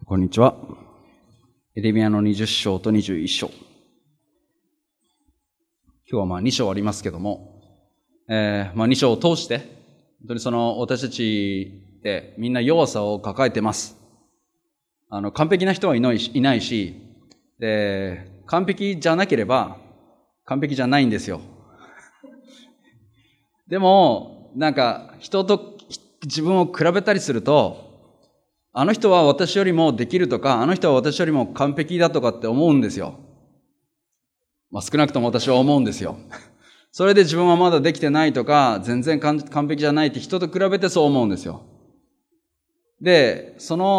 こんにちは。エレミヤの20章と21章。今日は2章ありますけども、2章を通して、本当に私たちってみんな弱さを抱えてます。完璧な人はいないし、で、完璧じゃなければ完璧じゃないんですよ。でも、人と自分を比べたりすると、あの人は私よりもできるとか、あの人は私よりも完璧だとかって思うんですよ。少なくとも私は思うんですよ。それで自分はまだできてないとか、全然完璧じゃないって人と比べてそう思うんですよ。で、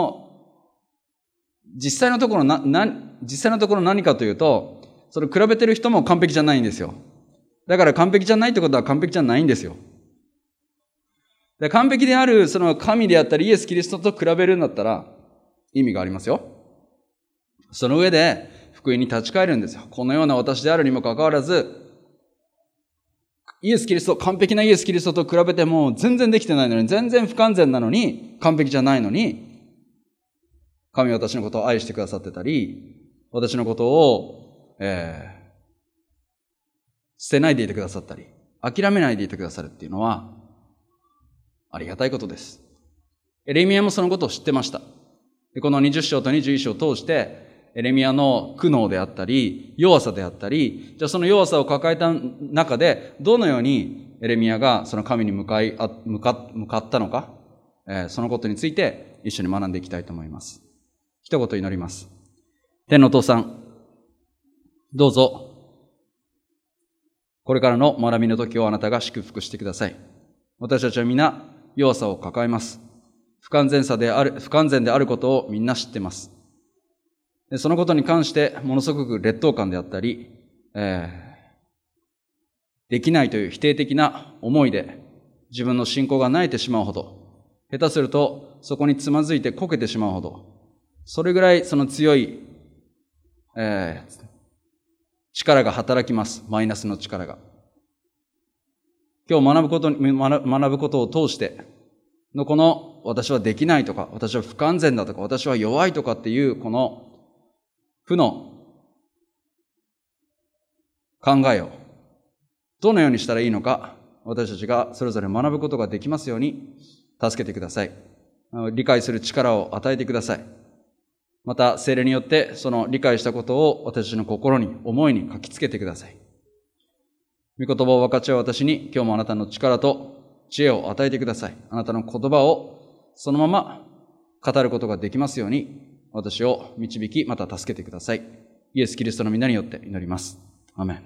実際のところ何かというと、比べてる人も完璧じゃないんですよ。だから完璧じゃないってことは完璧じゃないんですよ。で、完璧である神であったりイエス・キリストと比べるんだったら意味がありますよ。その上で福音に立ち返るんですよ。このような私であるにもかかわらず、完璧なイエス・キリストと比べても全然できてないのに、全然不完全なのに、完璧じゃないのに、神は私のことを愛してくださってたり、私のことを、捨てないでいてくださったり、諦めないでいてくださるっていうのは、ありがたいことです。エレミヤもそのことを知ってました。で、この20章と21章を通して、エレミヤの苦悩であったり、弱さであったり、じゃあその弱さを抱えた中で、どのようにエレミヤがその神に向かったのか、そのことについて一緒に学んでいきたいと思います。一言祈ります。天のお父さん、どうぞ、これからの学びの時をあなたが祝福してください。私たちは皆弱さを抱えます。不完全であることをみんな知ってます。で、そのことに関してものすごく劣等感であったり、できないという否定的な思いで自分の信仰が萎えてしまうほど、下手するとそこにつまずいてこけてしまうほど、それぐらい強い、力が働きます。マイナスの力が。今日学ぶことを通してのこの私はできないとか、私は不完全だとか、私は弱いとかっていうこの負の考えをどのようにしたらいいのか、私たちがそれぞれ学ぶことができますように助けてください。理解する力を与えてください。また聖霊によってその理解したことを私たちの心に、思いに書きつけてください。御言葉を分かち合う私に今日もあなたの力と知恵を与えてください。あなたの言葉をそのまま語ることができますように私を導き、また助けてください。イエス・キリストの皆によって祈ります。アーメ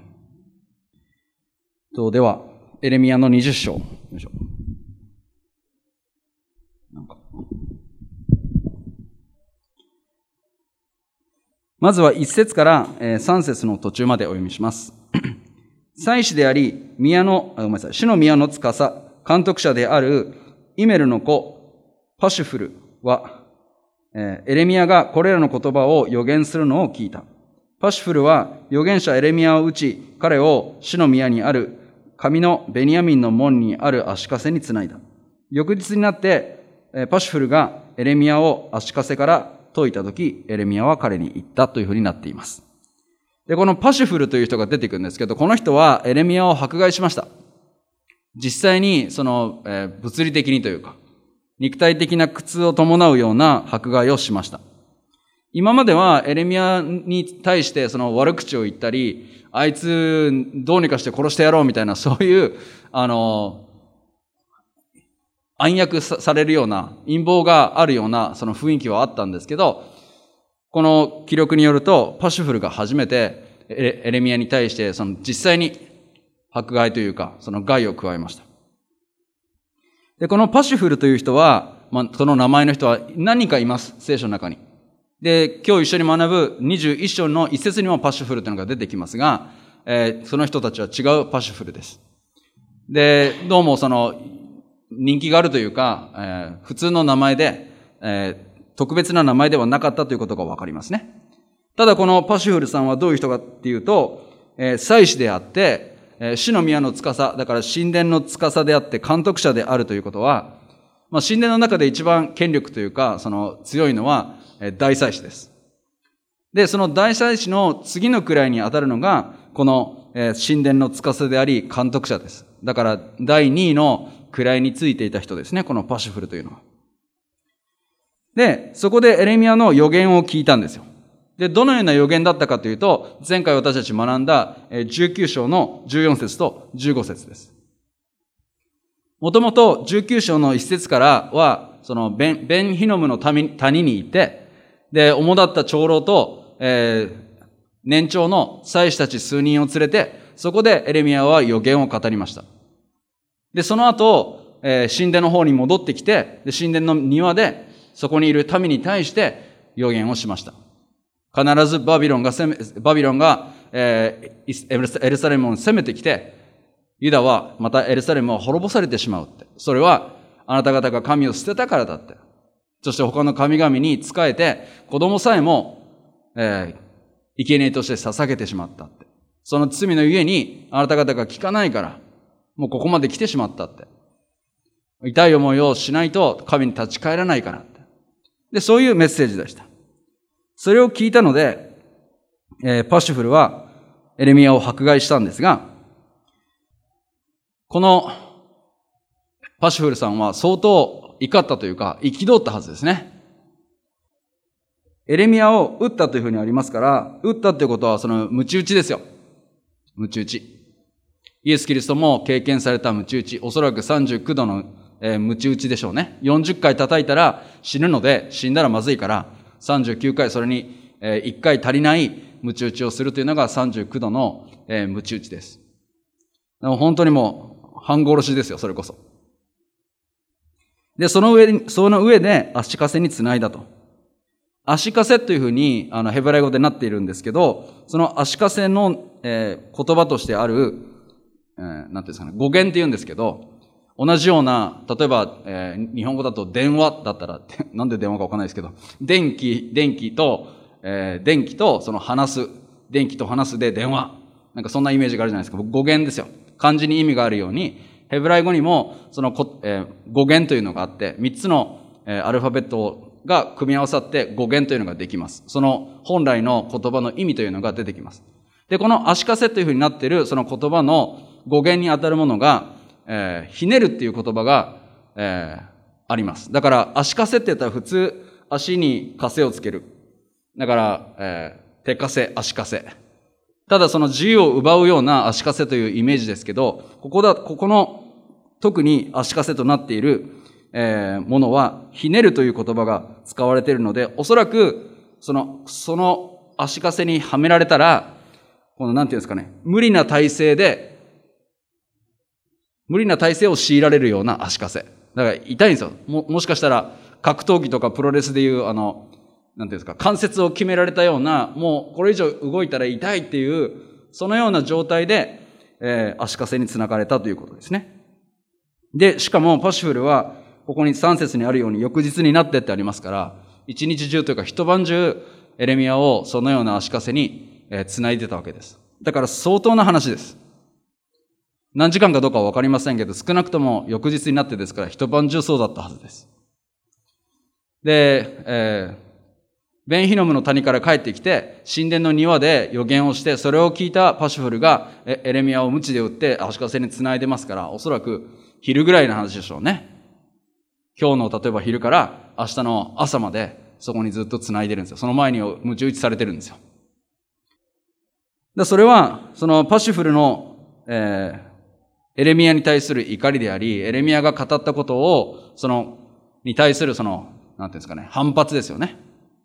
ン。では、エレミヤの20章。まずは1節から3節の途中までお読みします。祭司であり、主の宮の司、監督者であるイメルの子、パシュフルは、エレミヤがこれらの言葉を預言するのを聞いた。パシュフルは預言者エレミヤを討ち、彼を主の宮にある神のベニヤミンの門にある足かせにつないだ。翌日になって、パシュフルがエレミヤを足かせから解いたとき、エレミヤは彼に言ったというふうになっています。で、このパシュフルという人が出てくるんですけど、この人はエレミヤを迫害しました。実際に物理的にというか、肉体的な苦痛を伴うような迫害をしました。今まではエレミヤに対して悪口を言ったり、あいつどうにかして殺してやろうみたいな、そういう暗躍されるような、陰謀があるような雰囲気はあったんですけど、この記録によると、パシュフルが初めてエレミヤに対して実際に迫害というか、害を加えました。で、このパシュフルという人は、その名前の人は何人かいます、聖書の中に。で、今日一緒に学ぶ21章の一節にもパシュフルというのが出てきますが、その人たちは違うパシュフルです。で、どうも人気があるというか、普通の名前で、特別な名前ではなかったということがわかりますね。ただこのパシュフルさんはどういう人かっていうと、祭司であって、主の宮の司、だから神殿の司であって監督者であるということは、神殿の中で一番権力というか、強いのは、 大祭司です。で、その大祭司の次の位に当たるのが、この神殿の司であり、監督者です。だから、第2位の位についていた人ですね、このパシュフルというのは。で、そこでエレミヤの予言を聞いたんですよ。で、どのような予言だったかというと、前回私たち学んだ19章の14節と15節です。もともと19章の1節からは、そのベンヒノムの谷に行って、で、主だった長老と、年長の祭司たち数人を連れて、そこでエレミヤは予言を語りました。で、その後、神殿の方に戻ってきて、で、神殿の庭で、そこにいる民に対して予言をしました。必ずバビロンが、エルサレムを攻めてきて、ユダはまたエルサレムは滅ぼされてしまうって。それはあなた方が神を捨てたからだって。そして他の神々に仕えて、子供さえも、生贄として捧げてしまったって。その罪のゆえにあなた方が聞かないから、もうここまで来てしまったって。痛い思いをしないと神に立ち返らないからって。で、そういうメッセージでした。それを聞いたので、パシュフルはエレミヤを迫害したんですが、このパシュフルさんは相当怒ったというか、憤ったはずですね。エレミヤを撃ったというふうにありますから、撃ったということはその鞭打ちですよ。鞭打ち。イエス・キリストも経験された鞭打ち。おそらく39度の鞭打ちでしょうね。40回叩いたら死ぬので、死んだらまずいから、39回それに1回足りない鞭打ちをするというのが39度の鞭打ちです。本当にもう半殺しですよ、それこそ。で、その上で足かせにつないだと。足かせというふうにヘブライ語でなっているんですけど、その足かせの言葉としてある、なんていうんですかね、語源って言うんですけど、同じような、例えば、日本語だと電話だったら、なんで電話かわかんないですけど、電気とその話す、電気と話すで電話。なんかそんなイメージがあるじゃないですか。語源ですよ。漢字に意味があるように、ヘブライ語にもその語源というのがあって、3つのアルファベットが組み合わさって語源というのができます。その本来の言葉の意味というのが出てきます。で、この足かせというふうになっているその言葉の語源にあたるものが、ひねるっていう言葉が、あります。だから足かせって言ったら普通足にかせをつける。だから、手かせ、足かせ。ただその自由を奪うような足かせというイメージですけど、ここの特に足かせとなっている、ものはひねるという言葉が使われているので、おそらくその足かせにはめられたら、このなんていうんですかね、無理な体勢を強いられるような足かせ。だから痛いんですよ。もしかしたら格闘技とかプロレスでいうなんていうんですか、関節を決められたような、もうこれ以上動いたら痛いっていう、そのような状態で、足かせにつながれたということですね。で、しかもパシュフルは、ここに3節にあるように翌日になってってありますから、一日中というか一晩中、エレミヤをそのような足かせにつないでたわけです。だから相当な話です。何時間かどうかはわかりませんけど、少なくとも翌日になってですから、一晩中そうだったはずです。で、ベンヒノムの谷から帰ってきて、神殿の庭で予言をして、それを聞いたパシュフルがエレミヤを鞭で打って足かせにつないでますから、おそらく昼ぐらいの話でしょうね。今日の例えば昼から明日の朝までそこにずっとつないでるんですよ。その前に鞭打ちされてるんですよ。それは、そのパシュフルの、エレミヤに対する怒りであり、エレミヤが語ったことを、に対するなんていうんですかね、反発ですよね。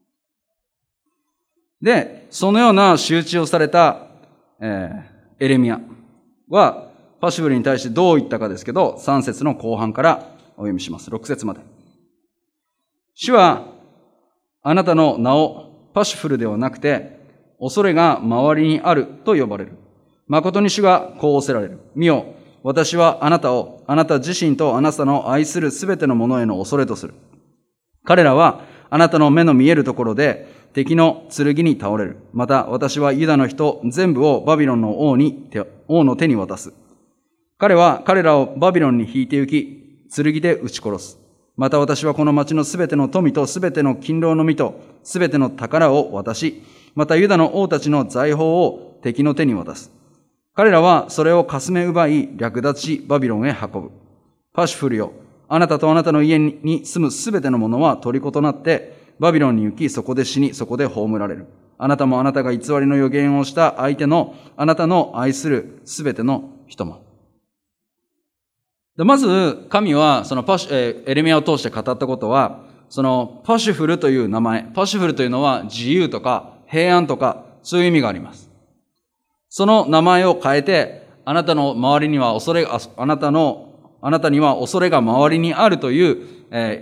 で、そのような仕打ちをされた、エレミヤは、パシュフルに対してどう言ったかですけど、3節の後半からお読みします。6節まで。主は、あなたの名をパシュフルではなくて、恐れが周りにあると呼ばれる。誠に主がこう仰せられる。見よ、私はあなたを、あなた自身とあなたの愛するすべてのものへの恐れとする。彼らは、あなたの目の見えるところで、敵の剣に倒れる。また、私はユダの人全部をバビロンの王の手に渡す。彼は彼らをバビロンに引いて行き、剣で撃ち殺す。 また私はこの町のすべての富とすべての勤労の実とすべての宝を渡し、またユダの王たちの財宝を敵の手に渡す。彼らはそれをかすめ奪い、略奪し、バビロンへ運ぶ。パシュフルよ、あなたとあなたの家に住むすべてのものは虜となって、バビロンに行き、そこで死に、そこで葬られる。あなたもあなたが偽りの預言をした相手の、あなたの愛するすべての人も。まず、神は、そのエレミヤを通して語ったことは、そのパシュフルという名前、パシュフルというのは自由とか平安とか、そういう意味があります。その名前を変えて、あなたの周りにはあなたには恐れが周りにあるという、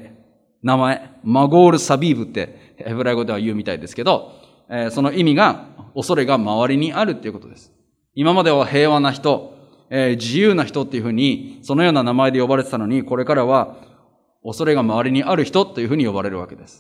名前、マゴール・サビーブってヘブライ語では言うみたいですけど、その意味が恐れが周りにあるっていうことです。今までは平和な人、自由な人っていうふうに、そのような名前で呼ばれてたのに、これからは恐れが周りにある人というふうに呼ばれるわけです。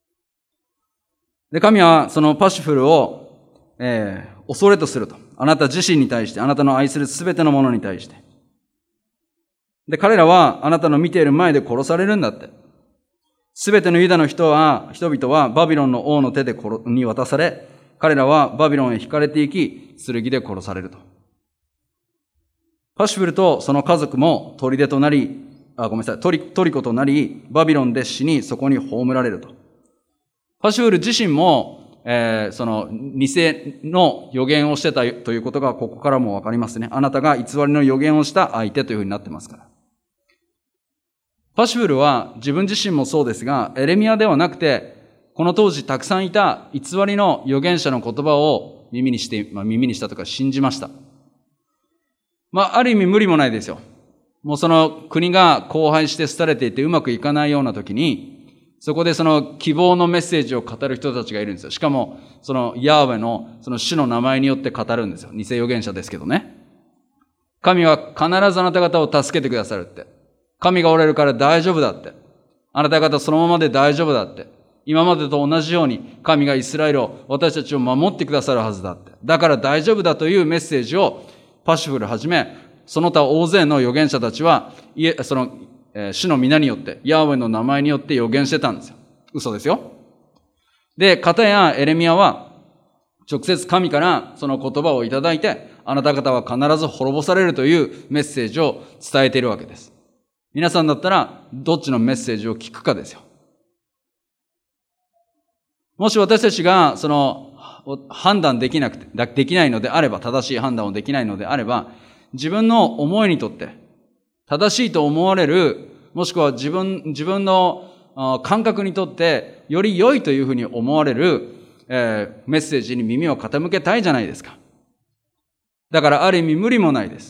で、神はそのパシュフルを、恐れとすると。あなた自身に対して、あなたの愛するすべてのものに対して。で、彼らはあなたの見ている前で殺されるんだって。すべてのユダの人々はバビロンの王の手に渡され、彼らはバビロンへ引かれていき、剣で殺されると。パシュフルとその家族もトリコとなり、バビロンで死に、そこに葬られると。パシュフル自身も、その偽の予言をしてたということがここからもわかりますね。あなたが偽りの予言をした相手というふうになってますから。パシュフルは自分自身もそうですが、エレミヤではなくて、この当時たくさんいた偽りの預言者の言葉を耳にしたとか信じました。ある意味無理もないですよ。もうその国が荒廃して廃れていてうまくいかないような時に、そこでその希望のメッセージを語る人たちがいるんですよ。しかも、そのヤーウェのその主の名前によって語るんですよ。偽預言者ですけどね。神は必ずあなた方を助けてくださるって。神がおられるから大丈夫だって。あなた方そのままで大丈夫だって。今までと同じように神がイスラエルを、私たちを守ってくださるはずだって。だから大丈夫だというメッセージをパシュフルはじめ、その他大勢の預言者たちは、主の皆によって、ヤーウェの名前によって予言してたんですよ。嘘ですよ。で、片やエレミヤは、直接神からその言葉をいただいて、あなた方は必ず滅ぼされるというメッセージを伝えているわけです。皆さんだったら、どっちのメッセージを聞くかですよ。もし私たちが、判断できないのであれば、正しい判断をできないのであれば、自分の思いにとって、正しいと思われる、もしくは自分の感覚にとって、より良いというふうに思われる、メッセージに耳を傾けたいじゃないですか。だからある意味無理もないです。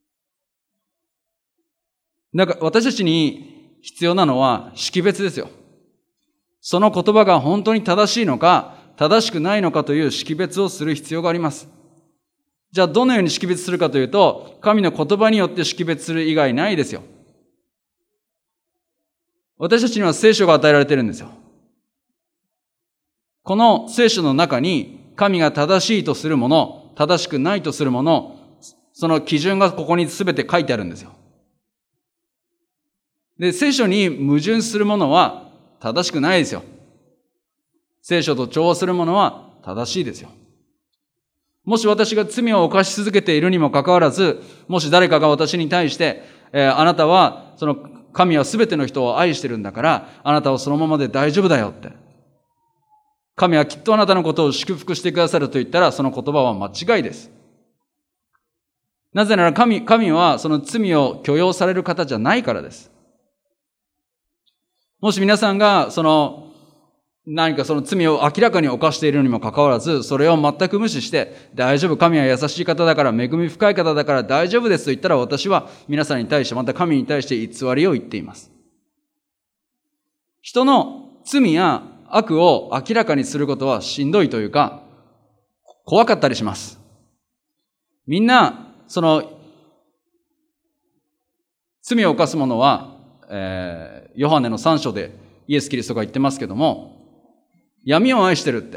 私たちに必要なのは識別ですよ。その言葉が本当に正しいのか、正しくないのかという識別をする必要があります。じゃあどのように識別するかというと、神の言葉によって識別する以外ないですよ。私たちには聖書が与えられているんですよ。この聖書の中に神が正しいとするもの、正しくないとするもの、その基準がここに全て書いてあるんですよ。で、聖書に矛盾するものは正しくないですよ。聖書と調和するものは正しいですよ。もし私が罪を犯し続けているにもかかわらず、もし誰かが私に対して、あなたは、神は全ての人を愛してるんだから、あなたはそのままで大丈夫だよって。神はきっとあなたのことを祝福してくださると言ったら、その言葉は間違いです。なぜなら神はその罪を許容される方じゃないからです。もし皆さんが何かその罪を明らかに犯しているにもかかわらず、それを全く無視して、大丈夫、神は優しい方だから、恵み深い方だから大丈夫ですと言ったら、私は皆さんに対して、また神に対して偽りを言っています。人の罪や悪を明らかにすることはしんどいというか、怖かったりします。みんな、罪を犯す者は、ヨハネの3章でイエス・キリストが言ってますけども、闇を愛してるって。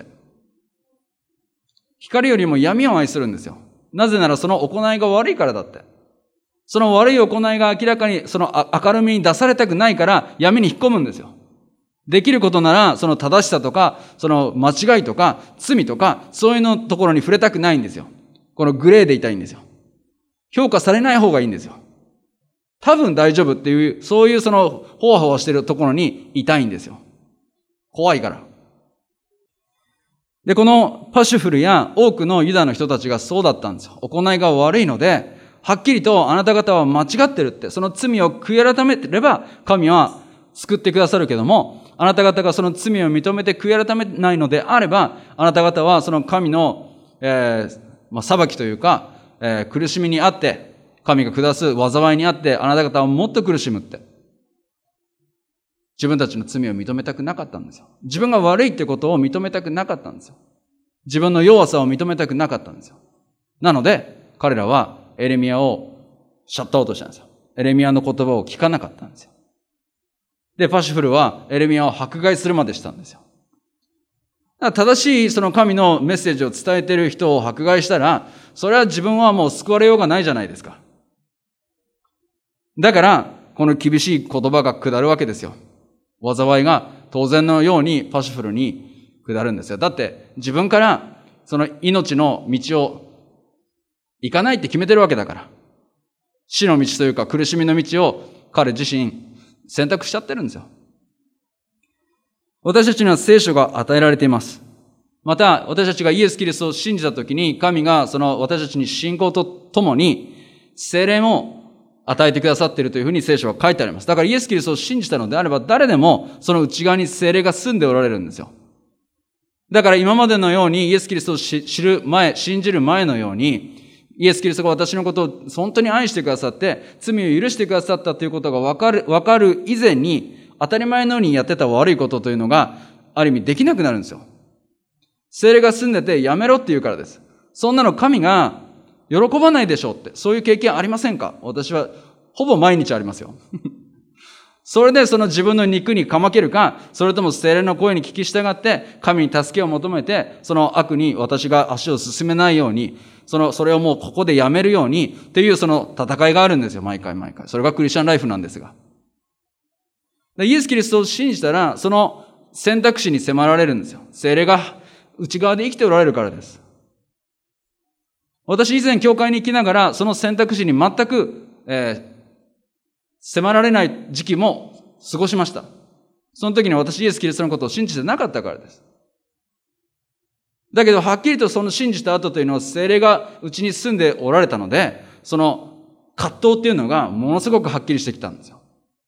光よりも闇を愛するんですよ。なぜならその行いが悪いからだって。 その悪い行いが明らかにその明るみに出されたくないから闇に引っ込むんですよ。できることならその正しさとか、その間違いとか罪とか、そういうのところに触れたくないんですよ。このグレーでいたいんですよ。評価されない方がいいんですよ。多分大丈夫っていう、そういうそのほわほわしてるところにいたいんですよ。怖いから。で、このパシュフルや多くのユダの人たちがそうだったんですよ。行いが悪いので、はっきりとあなた方は間違ってるって、その罪を悔い改めてれば神は救ってくださるけども、あなた方がその罪を認めて悔い改めないのであれば、あなた方はその神の、裁きというか、苦しみにあって、神が下す災いにあって、あなた方はもっと苦しむって。自分たちの罪を認めたくなかったんですよ。自分が悪いってことを認めたくなかったんですよ。自分の弱さを認めたくなかったんですよ。なので、彼らはエレミヤをシャットアウトしたんですよ。エレミヤの言葉を聞かなかったんですよ。で、パシュフルはエレミヤを迫害するまでしたんですよ。正しいその神のメッセージを伝えている人を迫害したら、それは自分はもう救われようがないじゃないですか。だから、この厳しい言葉が下るわけですよ。災いが当然のようにパシュフルに下るんですよ。だって自分からその命の道を行かないって決めてるわけだから。死の道というか苦しみの道を彼自身選択しちゃってるんですよ。私たちには聖書が与えられています。また私たちがイエス・キリストを信じたときに神がその私たちに信仰とともに聖霊も与えてくださっているというふうに聖書は書いてあります。だからイエス・キリストを信じたのであれば誰でもその内側に聖霊が住んでおられるんですよ。だから今までのようにイエス・キリストを信じる前のようにイエス・キリストが私のことを本当に愛してくださって罪を許してくださったということがわかる以前に当たり前のようにやってた悪いことというのがある意味できなくなるんですよ。聖霊が住んでてやめろって言うからです。そんなの神が喜ばないでしょうって、そういう経験ありませんか？私はほぼ毎日ありますよ。それでその自分の肉にかまけるか、それとも聖霊の声に聞き従って神に助けを求めて、その悪に私が足を進めないように、それをもうここでやめるようにっていうその戦いがあるんですよ、毎回毎回。それがクリスチャンライフなんですが。イエス・キリストを信じたら、その選択肢に迫られるんですよ。聖霊が内側で生きておられるからです。私以前教会に行きながら、その選択肢に全く、迫られない時期も過ごしました。その時に私イエス・キリストのことを信じてなかったからです。だけどはっきりとその信じた後というのは聖霊がうちに住んでおられたので、その葛藤っていうのがものすごくはっきりしてきたんですよ。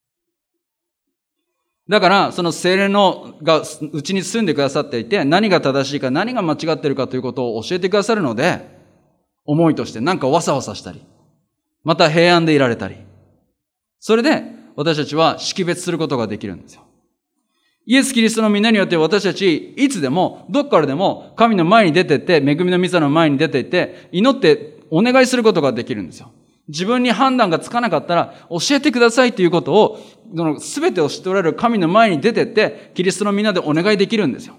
だからその聖霊がうちに住んでくださっていて、何が正しいか何が間違っているかということを教えてくださるので、思いとしてなんかわさわさしたり、また平安でいられたり、それで私たちは識別することができるんですよ。イエス・キリストの皆によって私たちいつでもどっからでも神の前に出てって、恵みの御座の前に出ていって祈ってお願いすることができるんですよ。自分に判断がつかなかったら教えてくださいということを、全てを知っておられる神の前に出てってキリストの皆でお願いできるんですよ。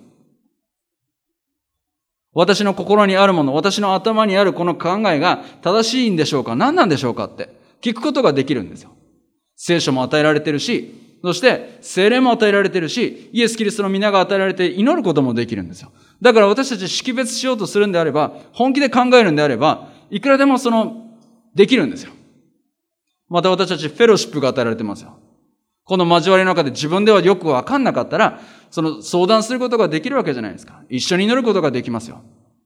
私の心にあるもの、私の頭にあるこの考えが正しいんでしょうか、何なんでしょうかって聞くことができるんですよ。聖書も与えられているし、そして聖霊も与えられているし、イエス・キリストの皆が与えられて祈ることもできるんですよ。だから私たち識別しようとするんであれば、本気で考えるんであれば、いくらでもできるんですよ。また私たちフェロシップが与えられてますよ。この交わりの中で自分ではよくわかんなかったら、相談することができるわけじゃないですか。一緒に祈ることができますよ。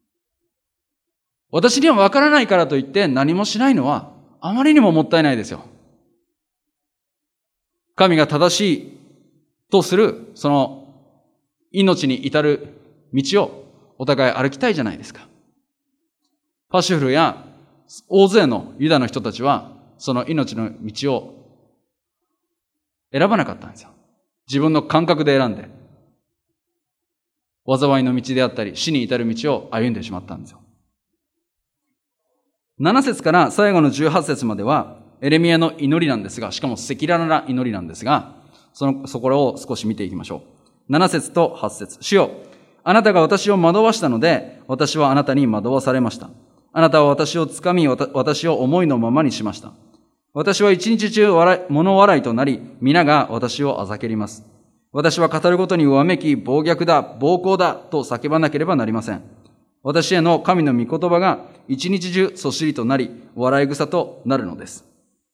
私にはわからないからといって何もしないのはあまりにももったいないですよ。神が正しいとする、その命に至る道をお互い歩きたいじゃないですか。パシュフルや大勢のユダの人たちは、その命の道を選ばなかったんですよ。自分の感覚で選んで、災いの道であったり、死に至る道を歩んでしまったんですよ。7節から最後の18節までは、エレミヤの祈りなんですが、しかも赤裸々な祈りなんですが、そこを少し見ていきましょう。7節と8節。主よ、あなたが私を惑わしたので、私はあなたに惑わされました。あなたは私をつかみ、私を思いのままにしました。 私は一日中物笑いとなり、皆が私をあざけります。私は語るごとにうわめき、暴虐だ、暴行だ、と叫ばなければなりません。私への神の御言葉が一日中そしりとなり、笑い草となるのです。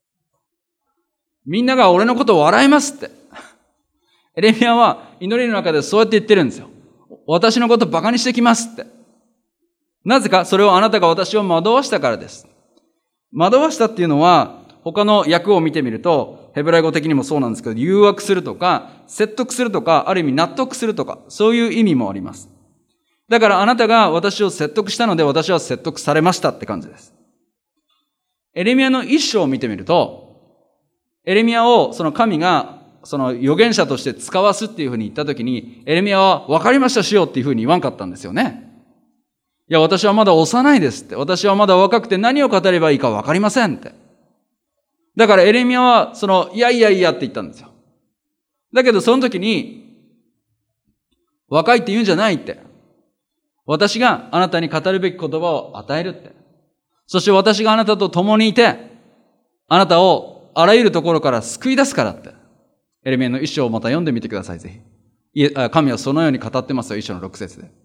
みんなが俺のことを笑いますって。エレミヤは祈りの中でそうやって言ってるんですよ。私のことをバカにしてきますって。なぜか、それをあなたが私を惑わしたからです。惑わしたっていうのは、他の訳を見てみると、ヘブライ語的にもそうなんですけど、誘惑するとか、説得するとか、ある意味納得するとか、そういう意味もあります。だからあなたが私を説得したので私は説得されましたって感じです。エレミヤの一章を見てみると、エレミヤをその神がその預言者として使わすっていうふうに言ったときに、エレミヤは分かりましたしようっていうふうに言わんかったんですよね。いや、私はまだ幼いですって。私はまだ若くて何を語ればいいか分かりませんって。だからエレミヤはいやって言ったんですよ。だけどその時に、若いって言うんじゃないって。私があなたに語るべき言葉を与えるって。そして私があなたと共にいて、あなたをあらゆるところから救い出すからって。エレミヤの一章をまた読んでみてください、ぜひ。神はそのように語ってますよ、一章の6節で。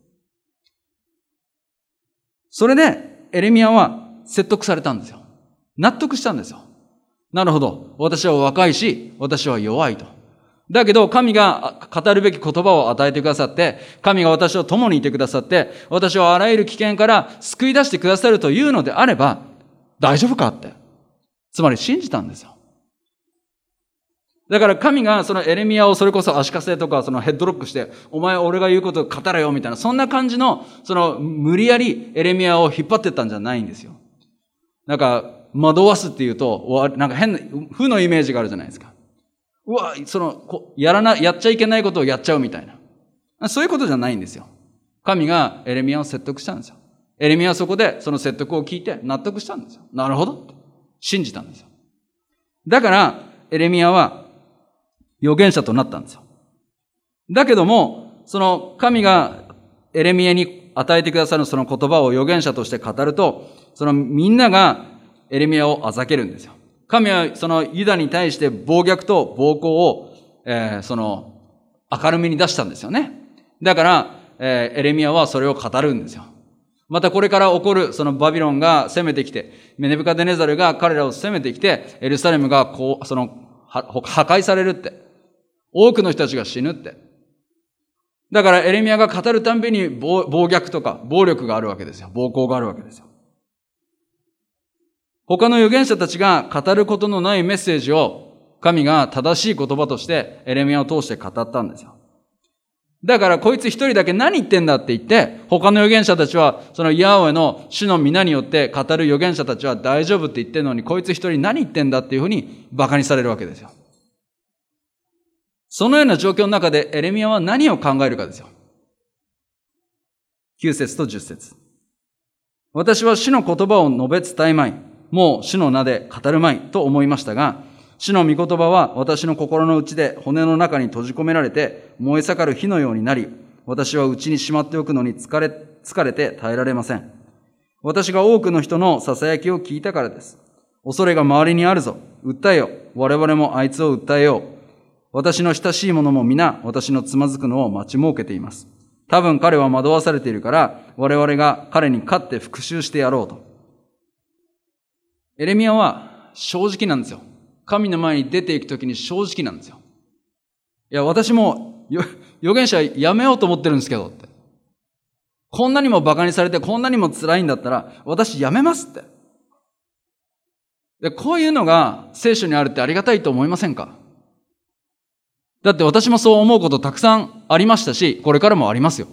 それで、エレミヤは説得されたんですよ。納得したんですよ。なるほど。私は若いし、私は弱いと。だけど、神が語るべき言葉を与えてくださって、神が私と共にいてくださって、私をあらゆる危険から救い出してくださるというのであれば、大丈夫かって。つまり信じたんですよ。だから神がそのエレミヤをそれこそ足かせとかヘッドロックして、お前俺が言うことを語れよみたいな、そんな感じの、無理やりエレミヤを引っ張ってったんじゃないんですよ。なんか、惑わすっていうと、なんか変な、負のイメージがあるじゃないですか。うわ、やっちゃいけないことをやっちゃうみたいな。そういうことじゃないんですよ。神がエレミヤを説得したんですよ。エレミヤはそこでその説得を聞いて納得したんですよ。なるほどって。信じたんですよ。だから、エレミヤは預言者となったんですよ。だけども、神がエレミヤに与えてくださるその言葉を預言者として語ると、みんながエレミヤをあざけるんですよ。神はユダに対して暴虐と暴行を、明るみに出したんですよね。だから、エレミヤはそれを語るんですよ。またこれから起こるバビロンが攻めてきて、ネブカデネザルが彼らを攻めてきて、エルサレムが破壊されるって。多くの人たちが死ぬって。だからエレミヤが語るたんびに暴虐とか暴力があるわけですよ。暴行があるわけですよ。他の預言者たちが語ることのないメッセージを神が正しい言葉としてエレミヤを通して語ったんですよ。だからこいつ一人だけ何言ってんだって言って、他の預言者たちはヤハウェの主の皆によって語る預言者たちは大丈夫って言ってるのに、こいつ一人何言ってんだっていうふうに馬鹿にされるわけですよ。そのような状況の中でエレミヤは何を考えるかですよ。9節と10節。私は主の言葉を述べ伝えまい。もう主の名で語るまいと思いましたが、主の御言葉は私の心の内で骨の中に閉じ込められて燃え盛る火のようになり、私は内にしまっておくのに疲れて耐えられません。私が多くの人の囁きを聞いたからです。恐れが周りにあるぞ。訴えよ。我々もあいつを訴えよう。私の親しい者も皆私のつまずくのを待ち設けています。多分彼は惑わされているから、我々が彼に勝って復讐してやろうと。エレミヤは正直なんですよ。神の前に出ていくときに正直なんですよ。いや、私も預言者やめようと思ってるんですけどって。こんなにも馬鹿にされてこんなにも辛いんだったら私やめますって。で、こういうのが聖書にあるってありがたいと思いませんか？だって私もそう思うことたくさんありましたし、これからもありますよ。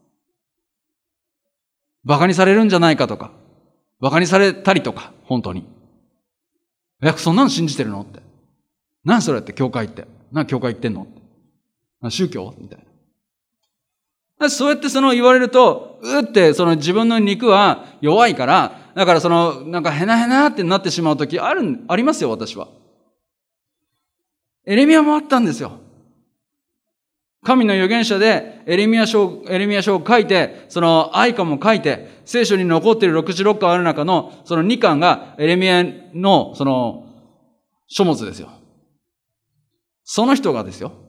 馬鹿にされるんじゃないかとか、馬鹿にされたりとか、本当に。そんなの信じてるのって。何それって教会って。何教会行ってんのって。宗教みたいな。そうやって言われると、って自分の肉は弱いから、だからなんかヘナヘナってなってしまうときありますよ、私は。エレミヤもあったんですよ。神の預言者でエレミヤ書を書いて、哀歌も書いて、聖書に残っている66巻ある中の2巻がエレミヤの書物ですよ。その人がですよ、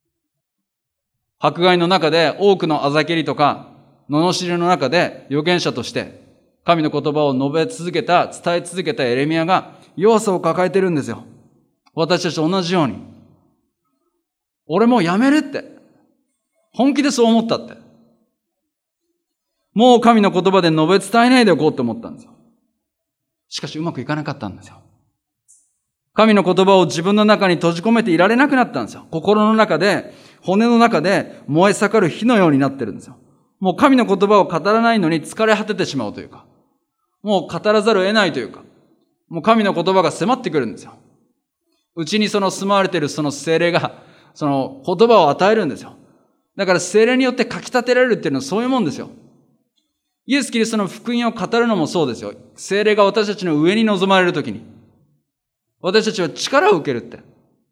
迫害の中で多くのあざけりとか、罵りの中で預言者として、神の言葉を述べ続けた、伝え続けたエレミヤが弱さを抱えてるんですよ。私たちと同じように。俺もうやめるって。本気でそう思ったって。もう神の言葉で述べ伝えないでおこうって思ったんですよ。しかしうまくいかなかったんですよ。神の言葉を自分の中に閉じ込めていられなくなったんですよ。心の中で、骨の中で燃え盛る火のようになってるんですよ。もう神の言葉を語らないのに疲れ果ててしまうというか、もう語らざるを得ないというか、もう神の言葉が迫ってくるんですよ。うちにその住まわれているその聖霊が、その言葉を与えるんですよ。だから聖霊によってかき立てられるっていうのはそういうもんですよ。イエス・キリストの福音を語るのもそうですよ。聖霊が私たちの上に臨まれるときに、私たちは力を受けるって。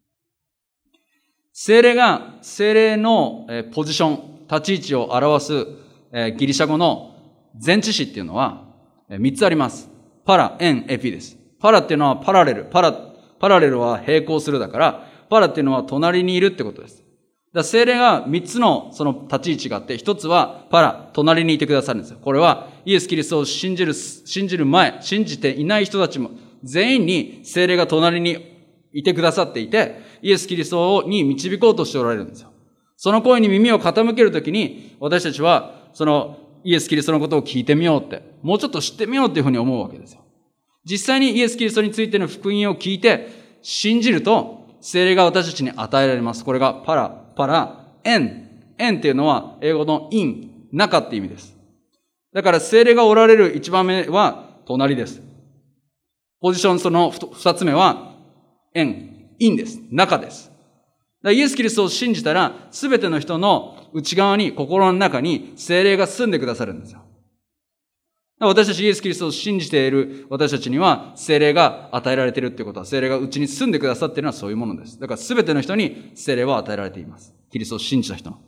聖霊のポジション、立ち位置を表すギリシャ語の前置詞っていうのは3つあります。パラ、エン、エピです。パラっていうのはパラレル。パラレルは並行するだから、パラっていうのは隣にいるってことです。だから聖霊が3つのその立ち位置があって、1つはパラ、隣にいてくださるんですよ。これはイエス・キリストを信じる前、信じていない人たちも全員に聖霊が隣にいてくださっていて、イエス・キリストに導こうとしておられるんですよ。その声に耳を傾けるときに、私たちはそのイエス・キリストのことを聞いてみようって、もうちょっと知ってみようっていうふうに思うわけですよ。実際にイエス・キリストについての福音を聞いて信じると、聖霊が私たちに与えられます。これがパラ、エンっていうのは英語のイン、中って意味です。だから聖霊がおられる一番目は隣です。ポジションその二つ目はインです。中です。だからイエス・キリストを信じたら、すべての人の内側に、心の中に聖霊が住んでくださるんですよ。私たちイエス・キリストを信じている私たちには聖霊が与えられているってことは、聖霊がうちに住んでくださっているのはそういうものです。だからすべての人に聖霊は与えられています。キリストを信じた人の。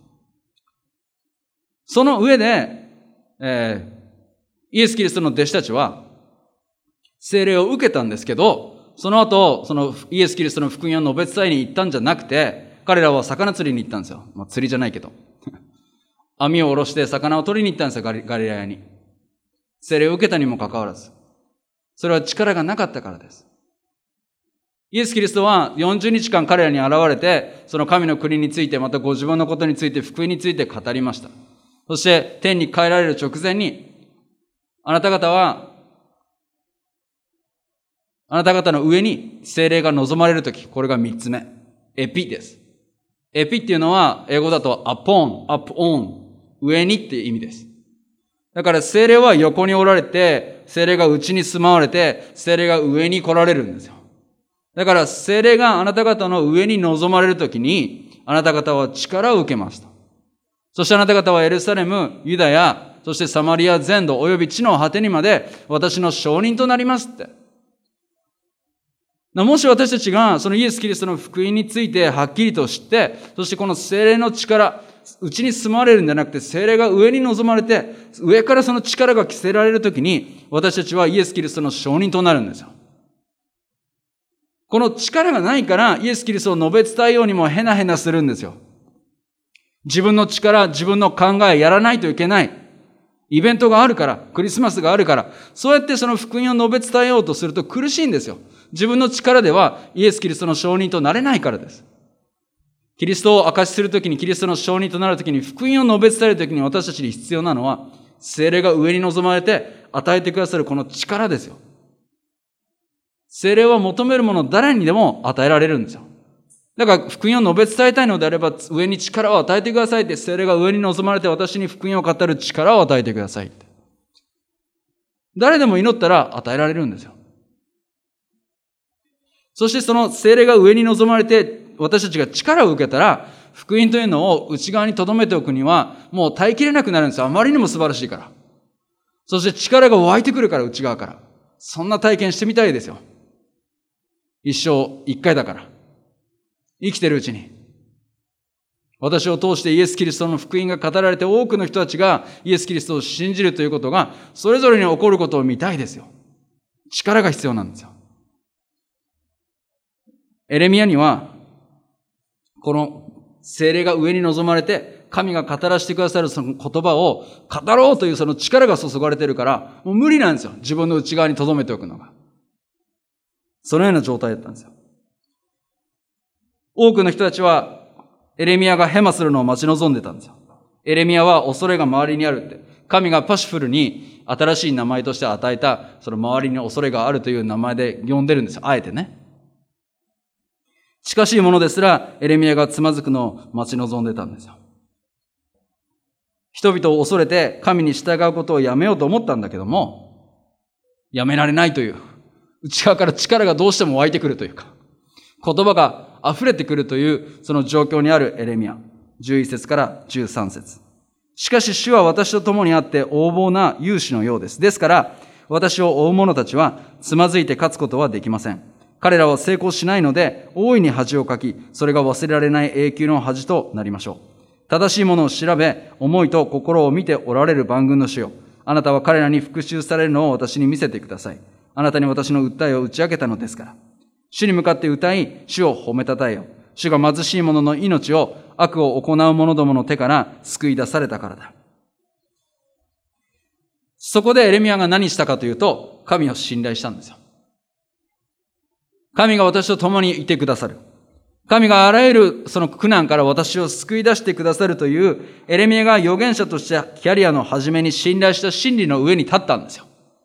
その上で、イエス・キリストの弟子たちは聖霊を受けたんですけど、その後、そのイエス・キリストの福音を述べ伝えに行ったんじゃなくて、彼らは魚釣りに行ったんですよ。釣りじゃないけど。網を下ろして魚を取りに行ったんですよ、ガリラヤに。聖霊を受けたにもかかわらず。それは力がなかったからです。イエス・キリストは40日間彼らに現れて、その神の国について、またご自分のことについて、福音について語りました。そして天に帰られる直前に、あなた方の上に聖霊が望まれるとき、これが3つ目。エピです。エピっていうのは、英語だとアップオン、上にっていう意味です。だから聖霊は横におられて、聖霊が内に住まわれて、聖霊が上に来られるんですよ。だから聖霊があなた方の上に臨まれるときに、あなた方は力を受けますと。そしてあなた方はエルサレム、ユダヤ、そしてサマリア全土、および地の果てにまで私の証人となりますって。もし私たちがそのイエス・キリストの福音についてはっきりと知って、そしてこの聖霊の力、内に住まわれるんじゃなくて、聖霊が上に臨まれて、上からその力が着せられるときに、私たちはイエス・キリストの証人となるんですよ。この力がないから、イエス・キリストを述べ伝えようにもヘナヘナするんですよ。自分の力、自分の考えやらないといけない。イベントがあるから、クリスマスがあるから、そうやってその福音を述べ伝えようとすると苦しいんですよ。自分の力ではイエス・キリストの証人となれないからです。キリストを証しするときに、キリストの証人となるときに、福音を述べ伝えるときに私たちに必要なのは、聖霊が上に臨まれて与えてくださるこの力ですよ。聖霊は求めるもの誰にでも与えられるんですよ。だから福音を述べ伝えたいのであれば、上に力を与えてくださいって、聖霊が上に臨まれて私に福音を語る力を与えてくださいって。誰でも祈ったら与えられるんですよ。そしてその聖霊が上に臨まれて、私たちが力を受けたら、福音というのを内側に留めておくには、もう耐えきれなくなるんですよ。あまりにも素晴らしいから。そして力が湧いてくるから、内側から。そんな体験してみたいですよ。一生一回だから。生きてるうちに。私を通してイエス・キリストの福音が語られて、多くの人たちがイエス・キリストを信じるということが、それぞれに起こることを見たいですよ。力が必要なんですよ。 エレミヤには、この聖霊が上に臨まれて、神が語らせてくださるその言葉を語ろうというその力が注がれているから、もう無理なんですよ。自分の内側に留めておくのが。そのような状態だったんですよ。多くの人たちは、エレミヤがヘマするのを待ち望んでたんですよ。エレミヤは恐れが周りにあるって。神がパシフルに新しい名前として与えた、その周りに恐れがあるという名前で呼んでるんですよ。あえてね。近しいものですら、エレミヤがつまずくのを待ち望んでたんですよ。人々を恐れて神に従うことをやめようと思ったんだけども、やめられないという、内側から力がどうしても湧いてくるというか、言葉が溢れてくるという、その状況にあるエレミヤ。11節から13節。しかし主は私と共にあって横暴な勇士のようです。ですから、私を追う者たちはつまずいて勝つことはできません。彼らは成功しないので、大いに恥をかき、それが忘れられない永久の恥となりましょう。正しいものを調べ、思いと心を見ておられる万軍の主よ。あなたは彼らに復讐されるのを私に見せてください。あなたに私の訴えを打ち明けたのですから。主に向かって歌い、主を褒めたたえよ。主が貧しい者の命を、悪を行う者どもの手から救い出されたからだ。そこでエレミヤが何したかというと、神を信頼したんですよ。神が私と共にいてくださる。神があらゆるその苦難から私を救い出してくださるという、エレミヤが預言者としてキャリアの初めに信頼した真理の上に立ったんですよ。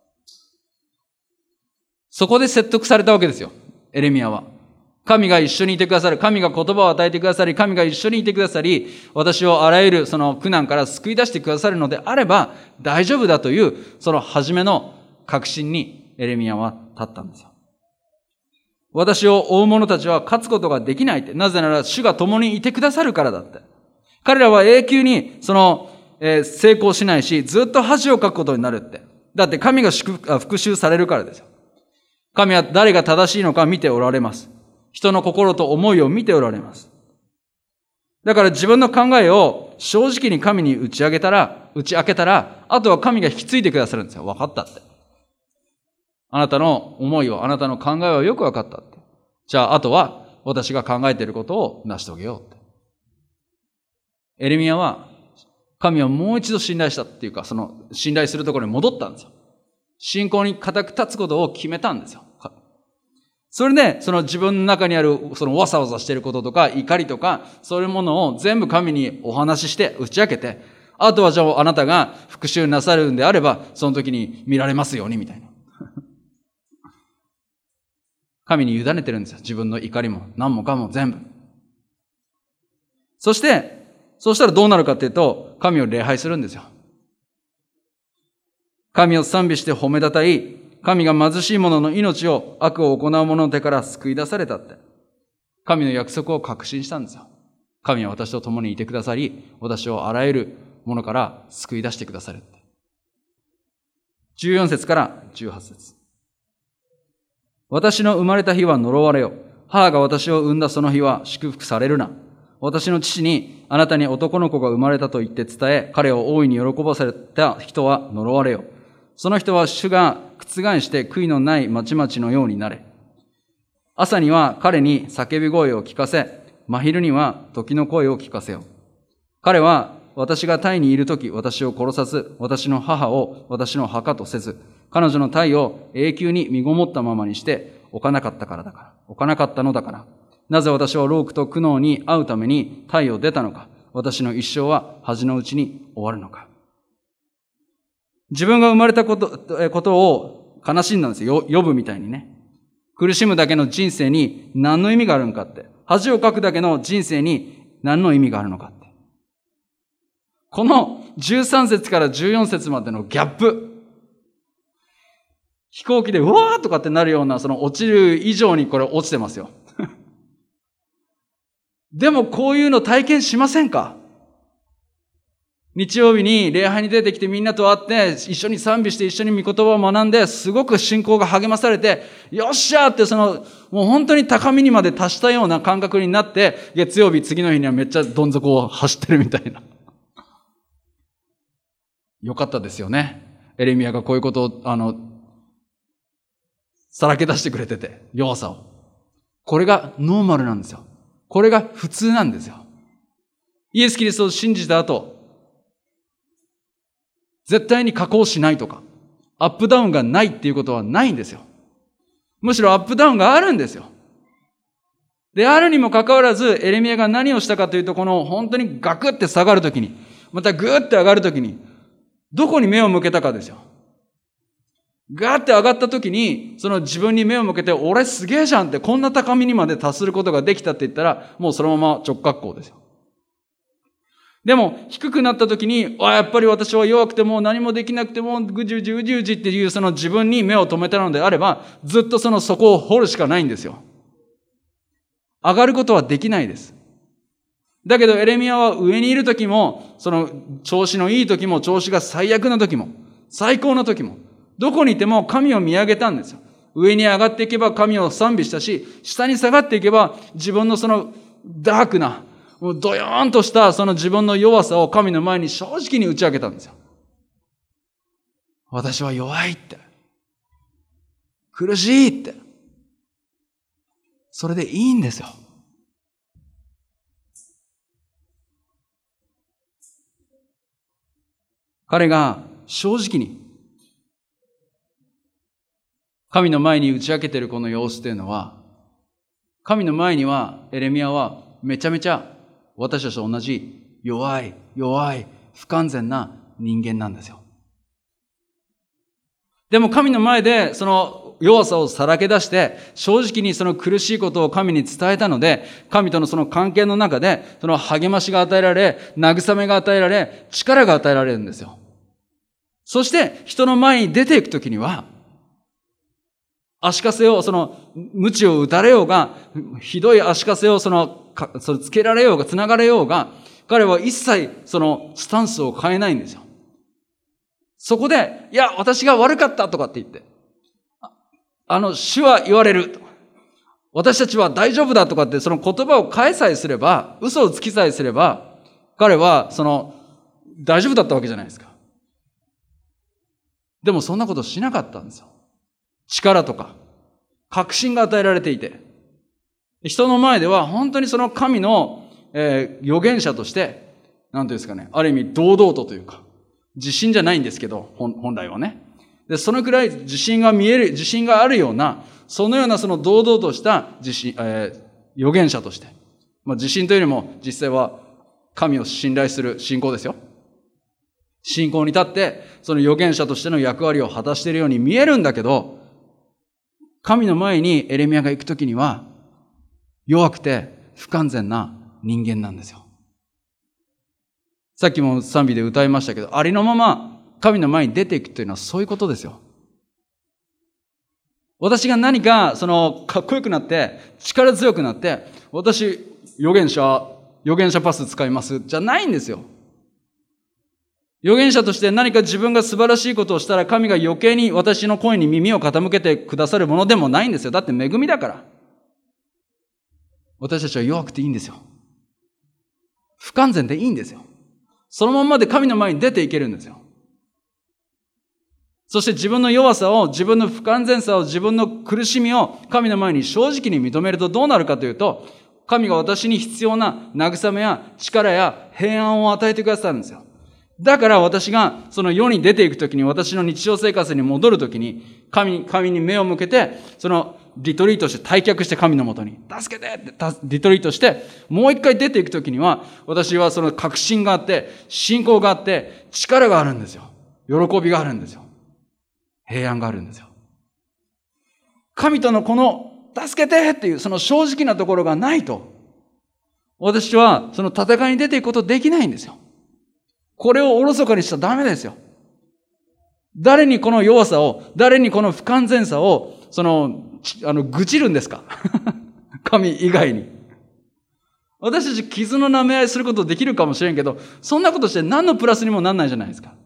そこで説得されたわけですよ。エレミヤは。神が一緒にいてくださる。神が言葉を与えてくださり、神が一緒にいてくださり、私をあらゆるその苦難から救い出してくださるのであれば大丈夫だという、その初めの確信にエレミヤは立ったんですよ。私を追う者たちは勝つことができないって。なぜなら主が共にいてくださるからだって。彼らは永久に成功しないし、ずっと恥をかくことになるって。だって神が復讐されるからですよ。神は誰が正しいのか見ておられます。人の心と思いを見ておられます。だから自分の考えを正直に神に打ち明けたら、あとは神が引き継いでくださるんですよ。分かったって。あなたの思いを、あなたの考えはよく分かったって。じゃあ、あとは私が考えていることを成し遂げようって。エレミヤは神をもう一度信頼したっていうか、その信頼するところに戻ったんですよ。信仰に固く立つことを決めたんですよ。それで、その自分の中にある、そのわさわさしていることとか、怒りとか、そういうものを全部神にお話しして、打ち明けて、あとはじゃああなたが復讐なさるんであれば、その時に見られますように、みたいな。神に委ねてるんですよ。自分の怒りも何もかも全部。そしたらどうなるかっていうと、神を礼拝するんですよ。神を賛美して褒めたたえ、神が貧しい者の命を悪を行う者の手から救い出されたって。神の約束を確信したんですよ。神は私と共にいてくださり、私をあらゆるものから救い出してくださるって。14節から18節。私の生まれた日は呪われよ。母が私を産んだその日は祝福されるな。私の父にあなたに男の子が生まれたと言って伝え、彼を大いに喜ばせた人は呪われよ。その人は主が覆して悔いのないまちまちのようになれ。朝には彼に叫び声を聞かせ、真昼には時の声を聞かせよ。彼は私がタイにいるとき私を殺さず、私の母を私の墓とせず、彼女のタイを永久に身ごもったままにして置かなかったのだから。なぜ私は労苦と苦悩に遭うためにタイを出たのか。私の一生は恥のうちに終わるのか。自分が生まれたことを悲しんだんですよ。ヨブみたいにね。苦しむだけの人生に何の意味があるのかって。恥をかくだけの人生に何の意味があるのかって。この13節から14節までのギャップ。飛行機でうわーとかってなるような、その落ちる以上にこれ落ちてますよ。でもこういうの体験しませんか？日曜日に礼拝に出てきてみんなと会って一緒に賛美して一緒に御言葉を学んですごく信仰が励まされてよっしゃーってもう本当に高みにまで達したような感覚になって月曜日次の日にはめっちゃどん底を走ってるみたいな。よかったですよね。エレミヤがこういうことをさらけ出してくれてて弱さを。 これがノーマルなんですよ。これが普通なんですよ。イエス・キリストを信じた後、絶対に下降しないとか、アップダウンがないっていうことはないんですよ。むしろアップダウンがあるんですよ。であるにもかかわらず、エレミヤが何をしたかというと、この本当にガクって下がるときに、またグーって上がるときに、どこに目を向けたかですよ。ガーって上がったときに、その自分に目を向けて、俺すげえじゃんって、こんな高みにまで達することができたって言ったら、もうそのまま直角行ですよ。でも、低くなったときに、やっぱり私は弱くても何もできなくても、ぐじゅうじうじうじっていうその自分に目を留めたのであれば、ずっとその底を掘るしかないんですよ。上がることはできないです。だけどエレミヤは上にいるときも、その調子のいいときも、調子が最悪なときも、最高なときも、どこにいても神を見上げたんですよ。上に上がっていけば神を賛美したし、下に下がっていけば自分のそのダークな、もうドヨーンとしたその自分の弱さを神の前に正直に打ち明けたんですよ。私は弱いって。苦しいって。それでいいんですよ。彼が正直に神の前に打ち明けているこの様子というのは、神の前にはエレミヤはめちゃめちゃ私たちと同じ弱い不完全な人間なんですよ。でも神の前でその弱さをさらけ出して正直にその苦しいことを神に伝えたので、神とのその関係の中でその励ましが与えられ、慰めが与えられ、力が与えられるんですよ。そして人の前に出ていくときには、足かせを、その、鞭を打たれようが、ひどい足かせをそのつけられようが、つながれようが、彼は一切そのスタンスを変えないんですよ。そこで、いや、私が悪かったとかって言って、主は言われる。私たちは大丈夫だとかって、その言葉を変えさえすれば、嘘をつきさえすれば、彼は大丈夫だったわけじゃないですか。でもそんなことしなかったんですよ。力とか確信が与えられていて、人の前では本当にその神の、預言者として、なんていうんですかね、ある意味堂々というか、自信じゃないんですけど、本来はね。で、そのくらい自信があるような、そのようなその堂々とした預言者として、自信というよりも実際は神を信頼する信仰ですよ。信仰に立って、その預言者としての役割を果たしているように見えるんだけど、神の前にエレミヤが行くときには、弱くて不完全な人間なんですよ。さっきも賛美で歌いましたけど、ありのまま神の前に出ていくというのはそういうことですよ。私が何かかっこよくなって、力強くなって、私預言者パス使いますじゃないんですよ。預言者として何か自分が素晴らしいことをしたら神が余計に私の声に耳を傾けてくださるものでもないんですよ。だって恵みだから。私たちは弱くていいんですよ。不完全でいいんですよ。そのままで神の前に出ていけるんですよ。そして自分の弱さを、自分の不完全さを、自分の苦しみを神の前に正直に認めるとどうなるかというと、神が私に必要な慰めや力や平安を与えてくださるんですよ。だから私がその世に出ていくときに、私の日常生活に戻るときに、神に目を向けて、そのリトリートして退却して神のもとに、助けてってリトリートして、もう一回出ていくときには、私はその確信があって、信仰があって、力があるんですよ。喜びがあるんですよ。平安があるんですよ。神とのこの、助けてっていうその正直なところがないと、私はその戦いに出ていくことできないんですよ。これをおろそかにしちゃダメですよ。誰にこの弱さを、誰にこの不完全さを、愚痴るんですか神以外に。私たち傷の舐め合いすることできるかもしれんけど、そんなことして何のプラスにもなんないじゃないですか。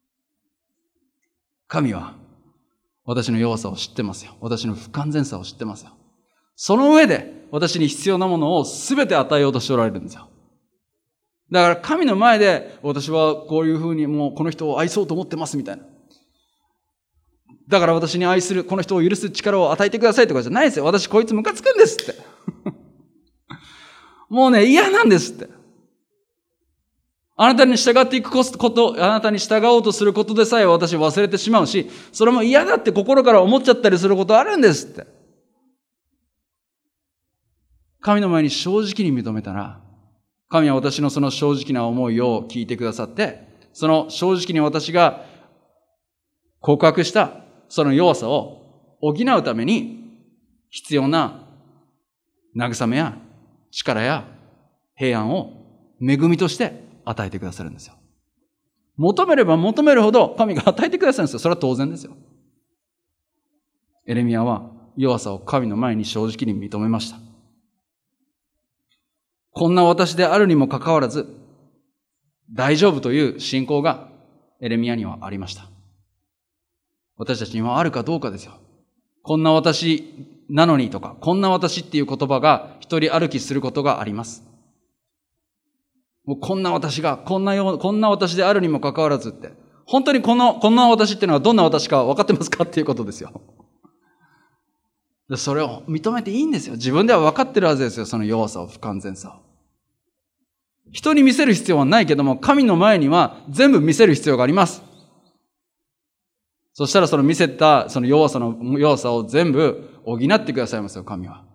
神は、私の弱さを知ってますよ。私の不完全さを知ってますよ。その上で、私に必要なものを全て与えようとしておられるんですよ。だから神の前で私はこういうふうにもうこの人を愛そうと思ってますみたいな。 だから私に愛するこの人を許す力を与えてくださいとかじゃないですよ。私こいつムカつくんですって。もうね、嫌なんですって。あなたに従っていくこと、あなたに従おうとすることでさえ私忘れてしまうし、それも嫌だって心から思っちゃったりすることあるんですって。神の前に正直に認めたら、神は私のその正直な思いを聞いてくださって、その正直に私が告白したその弱さを補うために必要な慰めや力や平安を恵みとして与えてくださるんですよ。求めれば求めるほど神が与えてくださるんですよ。それは当然ですよ。エレミヤは弱さを神の前に正直に認めました。こんな私であるにもかかわらず、大丈夫という信仰がエレミヤにはありました。私たちにはあるかどうかですよ。こんな私なのにとか、こんな私っていう言葉が一人歩きすることがあります。もうこんな私が、こんな私であるにもかかわらずって、本当にこんな私っていうのはどんな私か分かってますかっていうことですよ。それを認めていいんですよ。自分では分かってるはずですよ。その弱さを、不完全さを。人に見せる必要はないけども、神の前には全部見せる必要があります。そしたらその見せたその弱さを全部補ってくださいますよ、神は。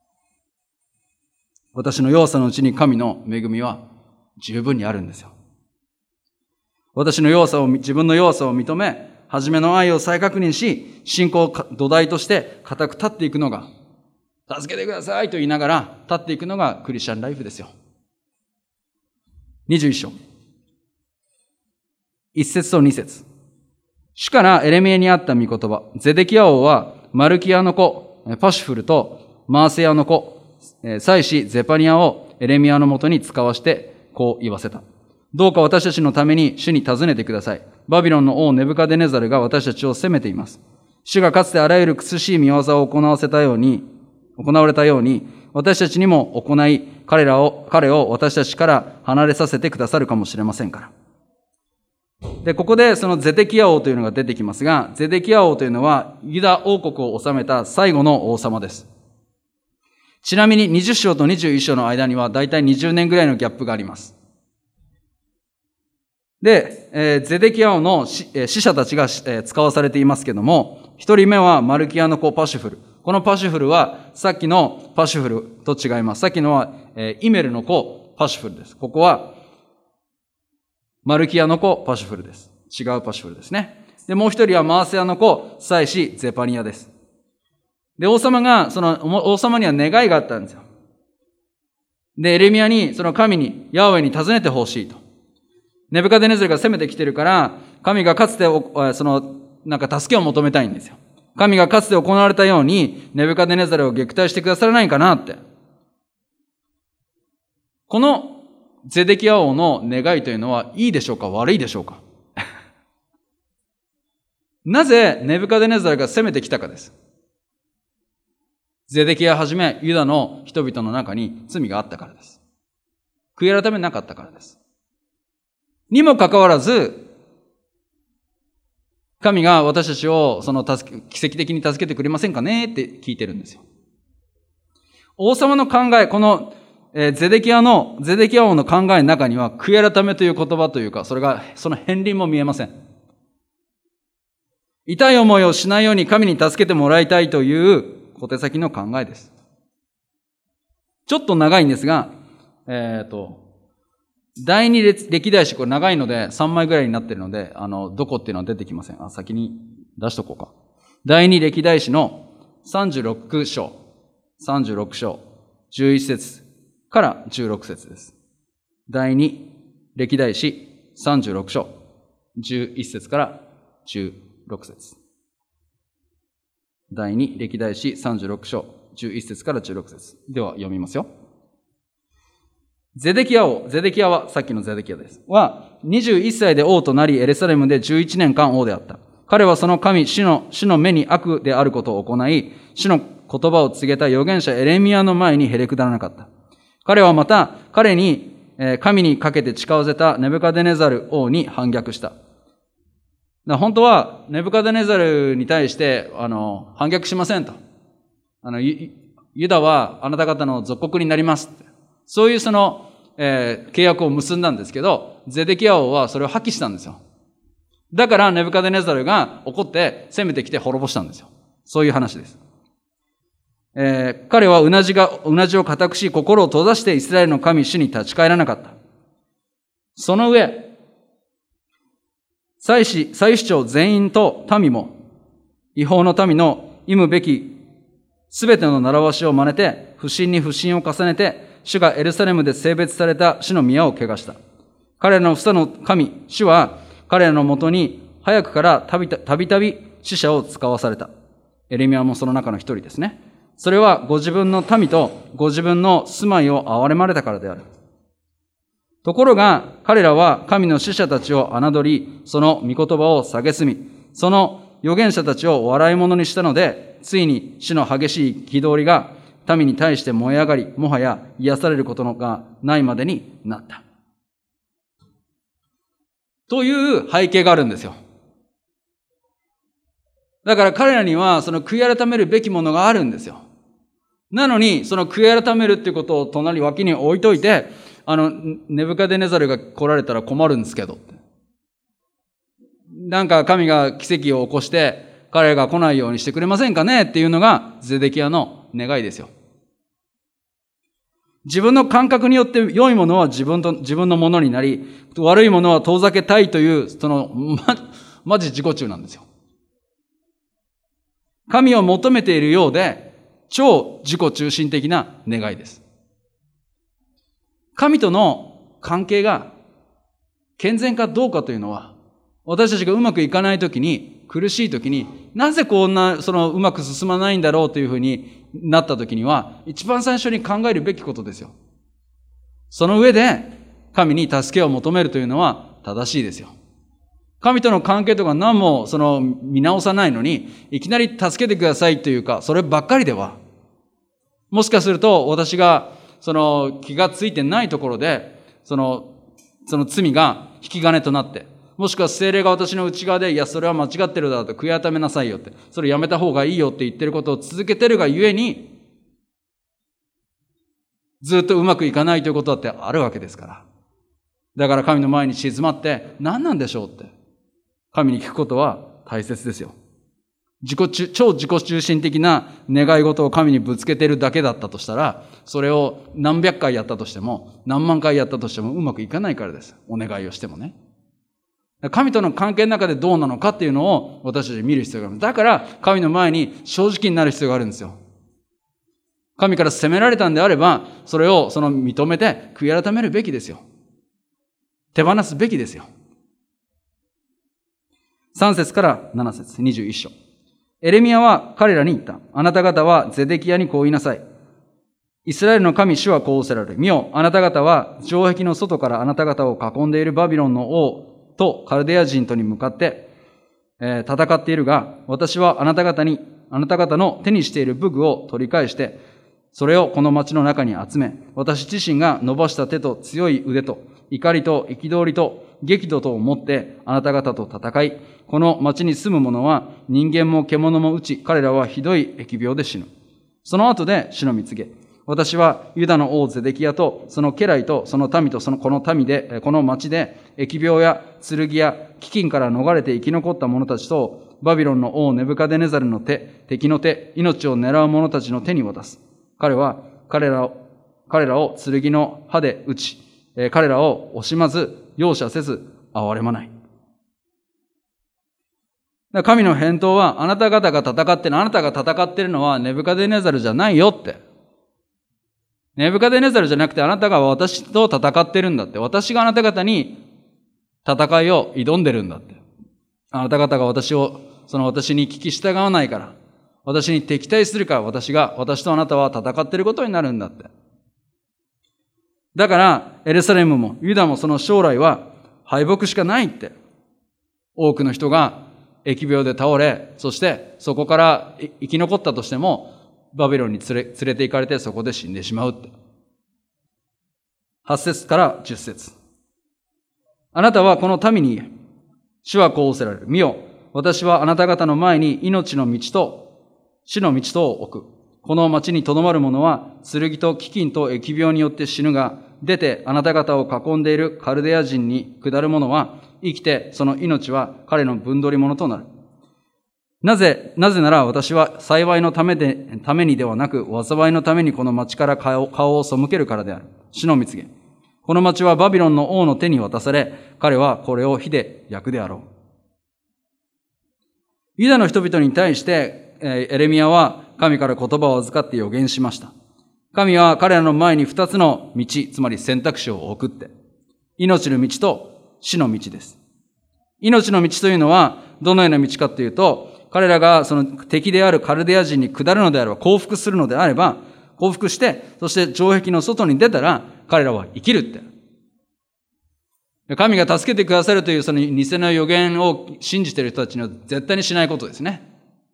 私の弱さのうちに神の恵みは十分にあるんですよ。自分の弱さを認め、初めの愛を再確認し、信仰を土台として固く立っていくのが、助けてくださいと言いながら立っていくのがクリスチャンライフですよ。21章。1節と2節。主からエレミヤにあった御言葉。ゼデキヤ王はマルキヤの子、パシュフルとマーセヤの子、祭司ゼパニヤをエレミヤのもとに使わしてこう言わせた。どうか私たちのために主に尋ねてください。バビロンの王ネブカデネザルが私たちを責めています。主がかつてあらゆる苦しい見業を行われたように、私たちにも行い、彼を私たちから離れさせてくださるかもしれませんから。で、ここでそのゼデキヤ王というのが出てきますが、ゼデキヤ王というのはユダ王国を治めた最後の王様です。ちなみに20章と21章の間にはだいたい20年ぐらいのギャップがあります。で、ゼデキヤ王の使者たちが使わされていますけども、一人目はマルキヤの子パシュフル。このパシュフルはさっきのパシュフルと違います。さっきのはイメルの子パシュフルです。ここはマルキヤの子パシュフルです。違うパシュフルですね。で、もう一人はマーセヤの子祭司ゼパニヤです。で、王様には願いがあったんですよ。で、エレミヤに、その神に、ヤハウェに尋ねてほしいと。ネブカデネザルが攻めてきてるから、神がかつて、助けを求めたいんですよ。神がかつて行われたように、ネブカデネザルを撃退してくださらないかなって。このゼデキヤ王の願いというのは、いいでしょうか悪いでしょうかなぜネブカデネザルが攻めてきたかです。ゼデキヤはじめユダの人々の中に罪があったからです。悔い改めなかったからです。にもかかわらず、神が私たちを奇跡的に助けてくれませんかねって聞いてるんですよ。王様の考え、このゼデキヤ王の考えの中には悔い改めという言葉というか、その片鱗も見えません。痛い思いをしないように神に助けてもらいたいという小手先の考えです。ちょっと長いんですが、第二歴代史、これ長いので3枚ぐらいになっているので、どこっていうのは出てきません。先に出しとこうか。第二歴代史の36章、11節から16節です。第二歴代史36章、11節から16節。第二歴代史36章、11節から16節。では読みますよ。ゼデキヤは、さっきのゼデキヤです。は、21歳で王となり、エルサレムで11年間王であった。彼はその神、主の目に悪であることを行い、主の言葉を告げた預言者エレミヤの前にへれくだらなかった。彼はまた、彼に、神にかけて誓わせたネブカデネザル王に反逆した。 本当はネブカデネザルに対して反逆しませんと。ユダはあなた方の属国になりますって。そういう契約を結んだんですけど、ゼデキヤ王はそれを破棄したんですよ。だからネブカデネザルが怒って攻めてきて滅ぼしたんですよ。そういう話です。彼はうなじを固くし、心を閉ざしてイスラエルの神主に立ち返らなかった。その上、祭司長全員と民も、違法の民の忌むべきすべての習わしを真似て、不信に不信を重ねて、主がエルサレムで聖別された主の宮を汚した。彼らの父の神、主は彼らのもとに早くからたびたび使者を使わされた。エレミヤもその中の一人ですね。それはご自分の民とご自分の住まいを憐れまれたからである。ところが彼らは神の使者たちを侮り、その御言葉を蔑み、その預言者たちを笑い物にしたので、ついに主の激しい憤りが民に対して燃え上がり、もはや癒されることがないまでになった。という背景があるんですよ。だから彼らにはその悔い改めるべきものがあるんですよ。なのに、その悔い改めるっていうことを隣脇に置いといて、ネブカデネザルが来られたら困るんですけど。なんか神が奇跡を起こして、彼が来ないようにしてくれませんかねっていうのがゼデキヤの願いですよ。自分の感覚によって良いものは自分のものになり、悪いものは遠ざけたいという、マジ自己中なんですよ。神を求めているようで、超自己中心的な願いです。神との関係が健全かどうかというのは、私たちがうまくいかないときに、苦しいときに、なぜこんな、うまく進まないんだろうというふうになったときには、一番最初に考えるべきことですよ。その上で、神に助けを求めるというのは正しいですよ。神との関係とか何も見直さないのに、いきなり助けてくださいというか、そればっかりでは、もしかすると私が気がついてないところで、その罪が引き金となって、もしくは聖霊が私の内側で、いや、それは間違ってるだろうと、悔い改めなさいよって、それやめた方がいいよって言ってることを続けてるがゆえに、ずっとうまくいかないということだってあるわけですから。だから神の前に静まって、何なんでしょうって。神に聞くことは大切ですよ。超自己中心的な願い事を神にぶつけてるだけだったとしたら、それを何百回やったとしても、何万回やったとしてもうまくいかないからです。お願いをしてもね。神との関係の中でどうなのかっていうのを私たち見る必要がある。だから神の前に正直になる必要があるんですよ。神から責められたんであれば、それを認めて悔い改めるべきですよ。手放すべきですよ。3節から7節、21章。エレミヤは彼らに言った。あなた方はゼデキヤにこう言いなさい。イスラエルの神主はこうおせられる。見よ、あなた方は城壁の外からあなた方を囲んでいるバビロンの王とカルデア人とに向かって、戦っているが、私はあなた方の手にしている武具を取り返して、それをこの町の中に集め、私自身が伸ばした手と強い腕と、怒りと憤りと激怒とを持ってあなた方と戦い、この町に住む者は人間も獣も打ち、彼らはひどい疫病で死ぬ。その後で主の御告げ。私はユダの王ゼデキヤとその家来とその民とこの町で疫病や剣や飢饉から逃れて生き残った者たちとバビロンの王ネブカデネザルの手、敵の手、命を狙う者たちの手に渡す。彼らを剣の刃で打ち、彼らを惜しまず、容赦せず、憐れまない。神の返答は、あなた方が戦ってる、あなたが戦ってるのはネブカデネザルじゃないよって。ネブカデネザルじゃなくてあなたが私と戦ってるんだって。私があなた方に戦いを挑んでるんだって。あなた方が私に聞き従わないから、私に敵対するから私とあなたは戦ってることになるんだって。だから、エルサレムもユダもその将来は敗北しかないって。多くの人が疫病で倒れ、そしてそこから生き残ったとしても、バビロンに連れて行かれてそこで死んでしまうって。8節から10節。あなたはこの民に言え。 主はこう仰せられる。見よ、私はあなた方の前に命の道と死の道とを置く。この町にとどまる者は、剣と飢饉と疫病によって死ぬが、出てあなた方を囲んでいるカルデア人に下る者は、生きてその命は彼の分取り物となる。なぜなら私は幸いのためにではなく、災いのためにこの町から顔を背けるからである。主の蜜げ。この町はバビロンの王の手に渡され、彼はこれを火で焼くであろう。ユダの人々に対して、エレミヤは神から言葉を預かって予言しました。神は彼らの前に二つの道、つまり選択肢を送って、命の道と死の道です。命の道というのは、どのような道かというと、彼らがその敵であるカルデア人に下るのであれば、降伏するのであれば、降伏して、そして城壁の外に出たら、彼らは生きるって。神が助けてくださるというその偽の予言を信じている人たちには絶対にしないことですね。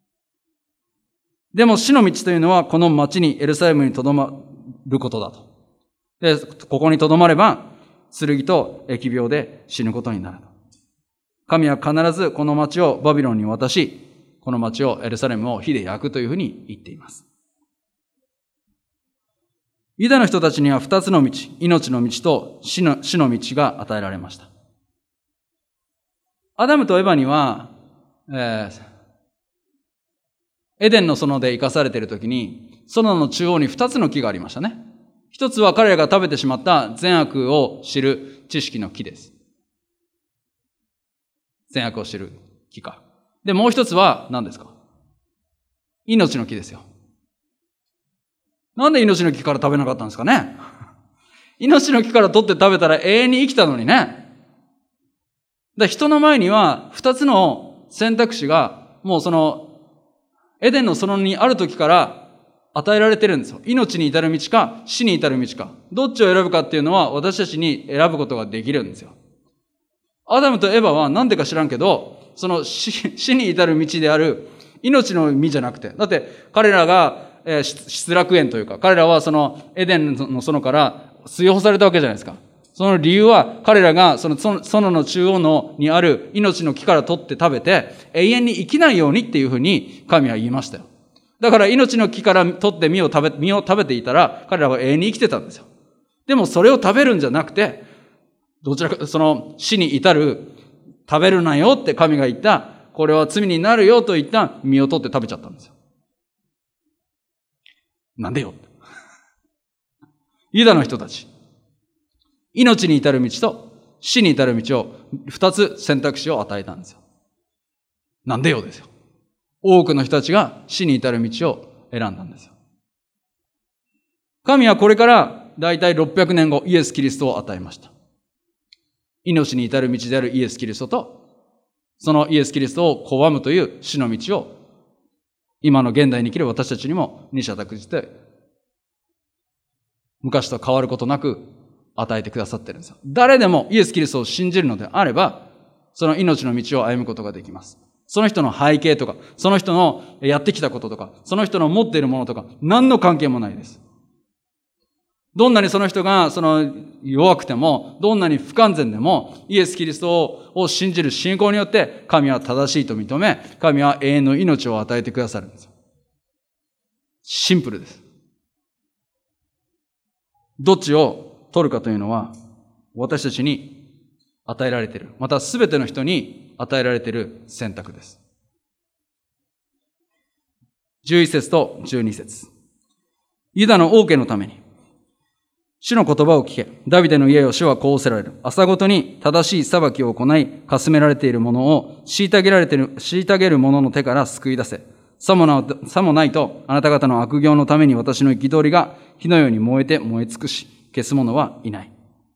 でも死の道というのはこの町にエルサレムに留まることだと。で、ここに留まれば剣と疫病で死ぬことになると。神は必ずこの町をバビロンに渡し、この町をエルサレムを火で焼くというふうに言っています。ユダの人たちには二つの道、命の道と死の道が与えられました。アダムとエバには、エデンの園で生かされているときに、園の中央に二つの木がありましたね。一つは彼らが食べてしまった善悪を知る知識の木です。善悪を知る木か。で、もう一つは何ですか？命の木ですよ。なんで命の木から食べなかったんですかね？命の木から取って食べたら永遠に生きたのにね。人の前には二つの選択肢がもうそのエデンの園にある時から与えられてるんですよ。命に至る道か死に至る道か。どっちを選ぶかっていうのは私たちに選ぶことができるんですよ。アダムとエバはなんでか知らんけど、その死に至る道である命の実じゃなくて。だって彼らが失楽園というか、彼らはそのエデンの園から追放されたわけじゃないですか。その理由は彼らがその園の中央にある命の木から取って食べて永遠に生きないようにっていうふうに神は言いましたよ。だから命の木から取って実を食べていたら彼らは永遠に生きてたんですよ。でもそれを食べるんじゃなくて、どちらかその死に至る食べるなよって神が言った、これは罪になるよと言った実を取って食べちゃったんですよ。なんでよ。ユダの人たち。命に至る道と死に至る道を二つ選択肢を与えたんですよ。なんでよですよ。多くの人たちが死に至る道を選んだんですよ。神はこれからだいたい600年後イエス・キリストを与えました。命に至る道であるイエス・キリストと、そのイエス・キリストを拒むという死の道を今の現代に生きる私たちにも二者択一で昔と変わることなく与えてくださってるんですよ。誰でもイエス・キリストを信じるのであれば、その命の道を歩むことができます。その人の背景とか、その人のやってきたこととか、その人の持っているものとか、何の関係もないです。どんなにその人が弱くても、どんなに不完全でも、イエス・キリストを信じる信仰によって、神は正しいと認め、神は永遠の命を与えてくださるんですよ。シンプルです。どっちを取るかというのは、私たちに与えられている。またすべての人に与えられている選択です。11節と12節。ユダの王家のために、主の言葉を聞け。ダビデの家を主はこう仰せられる。朝ごとに正しい裁きを行い、かすめられているものを虐げる者の手から救い出せ。さもないと、あなた方の悪行のために私の憤りが火のように燃え尽くし、消す者はいない。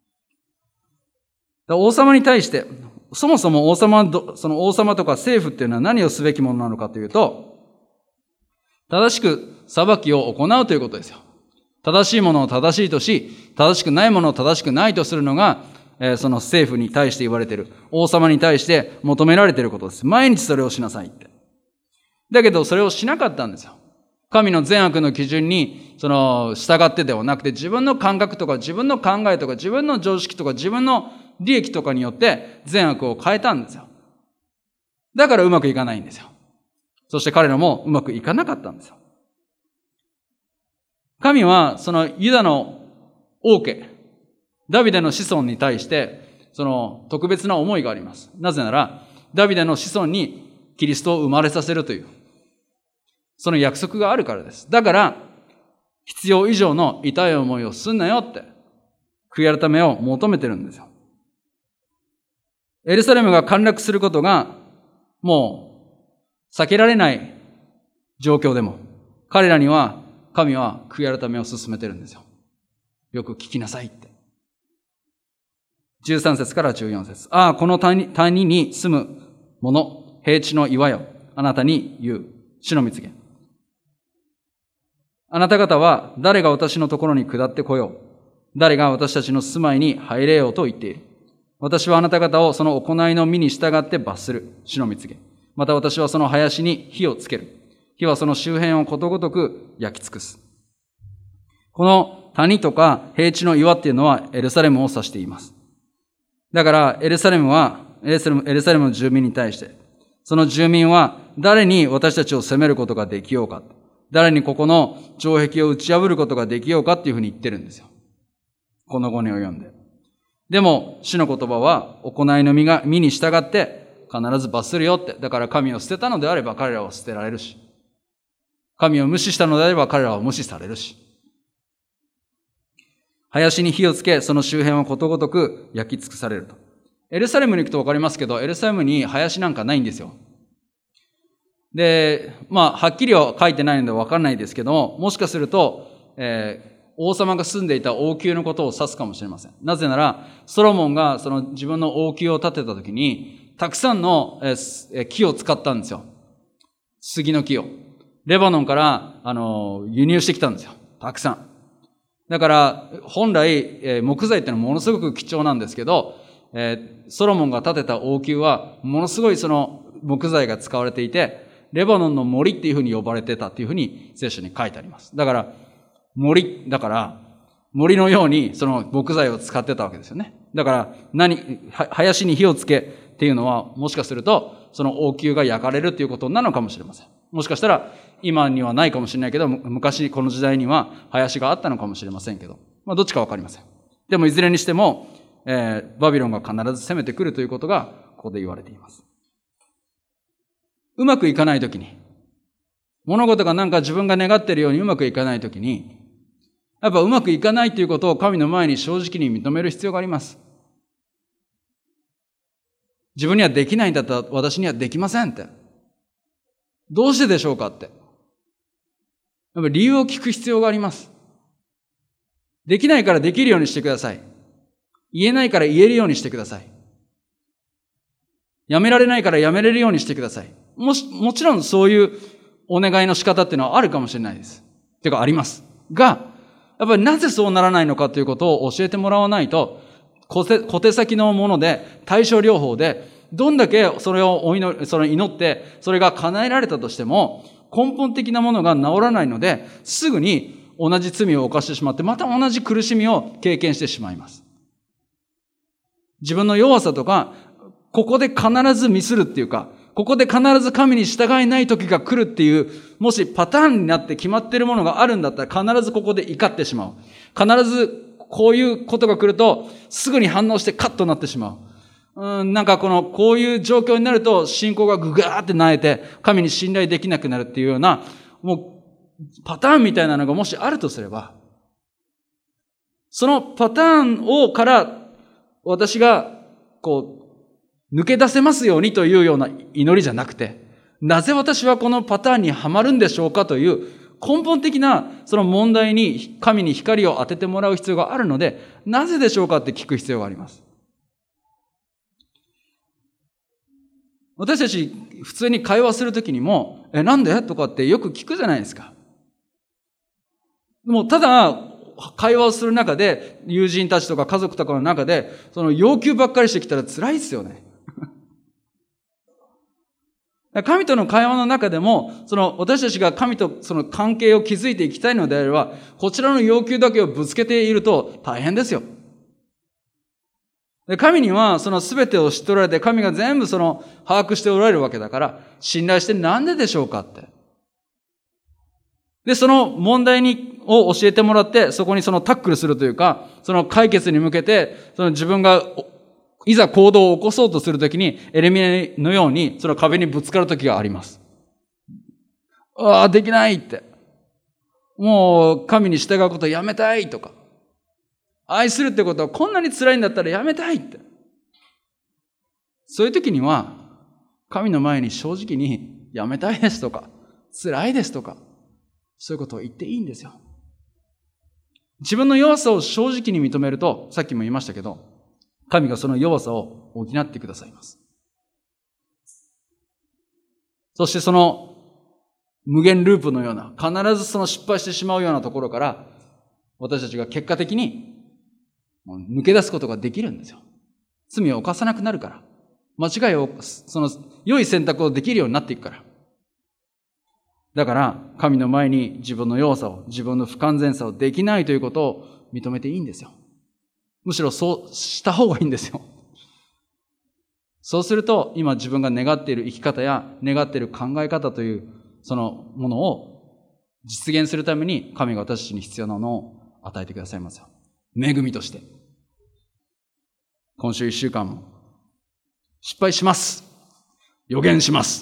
王様に対して、そもそもその王様とか政府っていうのは何をすべきものなのかというと、正しく裁きを行うということですよ。正しいものを正しいとし、正しくないものを正しくないとするのが、その政府に対して言われている。王様に対して求められていることです。毎日それをしなさいって。だけどそれをしなかったんですよ。神の善悪の基準に従ってではなくて、自分の感覚とか自分の考えとか自分の常識とか自分の利益とかによって善悪を変えたんですよ。 だからうまくいかないんですよ。そして彼らもうまくいかなかったんですよ。神はそのユダの王家、ダビデの子孫に対して、その特別な思いがあります。なぜなら、ダビデの子孫にキリストを生まれさせるという、その約束があるからです。だから、必要以上の痛い思いをすんなよって、悔い改めを求めてるんですよ。エルサレムが陥落することが、もう避けられない状況でも、彼らには神は悔い改めを進めてるんですよ。よく聞きなさいって。13節から14節。ああ、この谷に住む者、平地の岩よ。あなたに言う。主の蜜げ。あなた方は誰が私のところに下ってこよう。誰が私たちの住まいに入れようと言っている。私はあなた方をその行いの身に従って罰する。主の蜜げ。また私はその林に火をつける。火はその周辺をことごとく焼き尽くす。この谷とか平地の岩っていうのはエルサレムを指しています。だからエルサレムの住民に対して、その住民は誰に私たちを責めることができようか、誰にここの城壁を打ち破ることができようかっていうふうに言ってるんですよ。この5年を読んで。でも、主の言葉は、行いの身に従って必ず罰するよって。だから神を捨てたのであれば彼らは捨てられるし、神を無視したのであれば彼らは無視されるし、林に火をつけ、その周辺はことごとく焼き尽くされると。エルサレムに行くとわかりますけど、エルサレムに林なんかないんですよ。で、はっきりは書いてないのでわからないですけど、もしかすると、王様が住んでいた王宮のことを指すかもしれません。なぜなら、ソロモンがその自分の王宮を建てたときに、たくさんの木を使ったんですよ。杉の木を。レバノンから輸入してきたんですよ。たくさん。だから、本来、木材ってのはものすごく貴重なんですけど、ソロモンが建てた王宮は、ものすごいその木材が使われていて、レバノンの森っていうふうに呼ばれてたっていうふうに聖書に書いてあります。だから、森のようにその木材を使ってたわけですよね。だから、林に火をつけっていうのは、もしかすると、その王宮が焼かれるっていうことなのかもしれません。もしかしたら、今にはないかもしれないけど、昔この時代には林があったのかもしれませんけど、どっちかわかりません。でもいずれにしても、バビロンが必ず攻めてくるということが、ここで言われています。うまくいかないときに、物事がなんか自分が願っているようにうまくいかないときに、やっぱうまくいかないということを神の前に正直に認める必要があります。自分にはできないんだったら私にはできませんって。どうしてでしょうかって。やっぱり理由を聞く必要があります。できないからできるようにしてください。言えないから言えるようにしてください。やめられないからやめれるようにしてください。もちろんそういうお願いの仕方っていうのはあるかもしれないです。てかあります。が、やっぱりなぜそうならないのかということを教えてもらわないと、小手先のもので、対症療法で、どんだけそれを祈って、それが叶えられたとしても、根本的なものが治らないので、すぐに同じ罪を犯してしまって、また同じ苦しみを経験してしまいます。自分の弱さとか、ここで必ずミスるっていうか、ここで必ず神に従えない時が来るっていう、もしパターンになって決まっているものがあるんだったら必ずここで怒ってしまう。必ずこういうことが来るとすぐに反応してカッとなってしまう。なんかこういう状況になると信仰がぐがーって萎えて神に信頼できなくなるっていうような、もうパターンみたいなのがもしあるとすれば、そのパターンから私が抜け出せますようにというような祈りじゃなくて、なぜ私はこのパターンにはまるんでしょうかという根本的なその問題に神に光を当ててもらう必要があるので、なぜでしょうかって聞く必要があります。私たち普通に会話するときにも、なんでとかってよく聞くじゃないですか。でもただ会話をする中で、友人たちとか家族とかの中で、その要求ばっかりしてきたら辛いですよね。神との会話の中でも、私たちが神とその関係を築いていきたいのであれば、こちらの要求だけをぶつけていると大変ですよ。 で、神にはその全てを知っておられて、神が全部把握しておられるわけだから、信頼してなんででしょうかって。で、その問題を教えてもらって、そこにタックルするというか、その解決に向けて、自分がいざ行動を起こそうとするときに、エレミネのように、その壁にぶつかるときがあります。ああ、できないって。もう、神に従うことをやめたいとか。愛するってことはこんなに辛いんだったらやめたいって。そういうときには、神の前に正直にやめたいですとか、辛いですとか、そういうことを言っていいんですよ。自分の弱さを正直に認めると、さっきも言いましたけど、神がその弱さを補ってくださいます。そして無限ループのような、必ず失敗してしまうようなところから、私たちが結果的に抜け出すことができるんですよ。罪を犯さなくなるから。間違いを、良い選択をできるようになっていくから。だから、神の前に自分の弱さを、自分の不完全さをできないということを認めていいんですよ。むしろそうした方がいいんですよ。そうすると、今自分が願っている生き方や願っている考え方というそのものを実現するために神が私たちに必要なものを与えてくださいますよ。恵みとして。今週1週間も失敗します。予言します。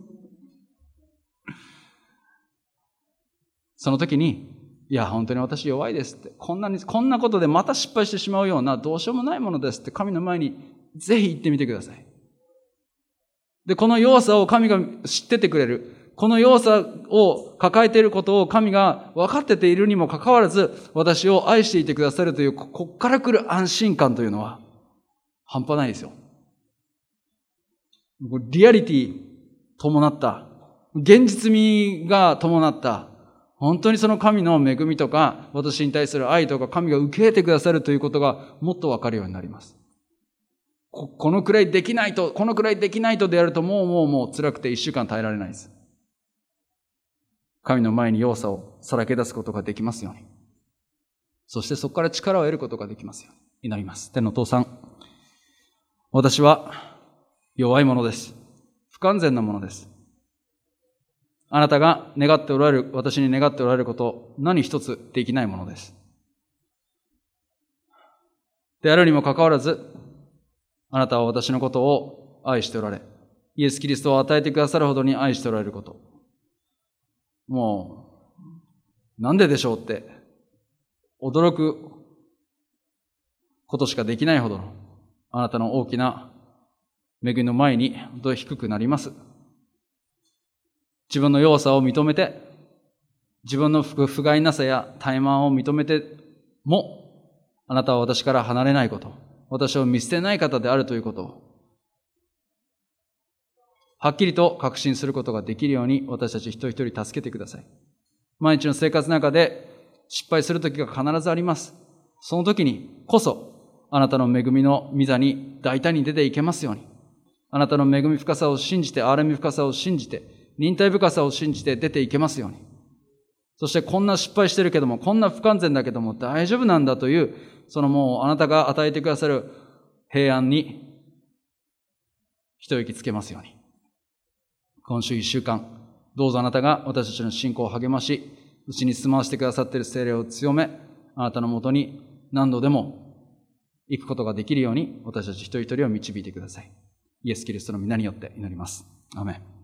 その時に、いや、本当に私弱いですって。こんなことでまた失敗してしまうようなどうしようもないものですって神の前にぜひ言ってみてください。で、この弱さを神が知っててくれる。この弱さを抱えていることを神が分かってているにもかかわらず、私を愛していてくださるという、こっから来る安心感というのは半端ないですよ。リアリティ伴った、現実味が伴った、本当にその神の恵みとか、私に対する愛とか、神が受け入れてくださるということがもっと分かるようになります。このくらいできないとでやるともう辛くて1週間耐えられないです。神の前に弱さをさらけ出すことができますように。そしてそこから力を得ることができますように祈ります。天のお父さん、私は弱いものです。不完全なものです。あなたが願っておられる、私に願っておられること、何一つできないものです。であるにもかかわらず、あなたは私のことを愛しておられ、イエス・キリストを与えてくださるほどに愛しておられること。もう、なんででしょうって、驚くことしかできないほどの、あなたの大きな恵みの前に本当に低くなります。自分の弱さを認めて、自分の不甲斐なさや怠慢を認めても、あなたは私から離れないこと、私を見捨てない方であるということを、はっきりと確信することができるように私たち一人一人助けてください。毎日の生活の中で失敗する時が必ずあります。その時にこそあなたの恵みの御座に大胆に出ていけますように。あなたの恵み深さを信じて、憐れみ深さを信じて、忍耐深さを信じて出ていけますように。そしてこんな失敗してるけども、こんな不完全だけども大丈夫なんだという、もうあなたが与えてくださる平安に一息つけますように。今週1週間、どうぞあなたが私たちの信仰を励まし、うちに住まわせてくださっている聖霊を強め、あなたのもとに何度でも行くことができるように、私たち一人一人を導いてください。イエス・キリストの皆によって祈ります。アーメン。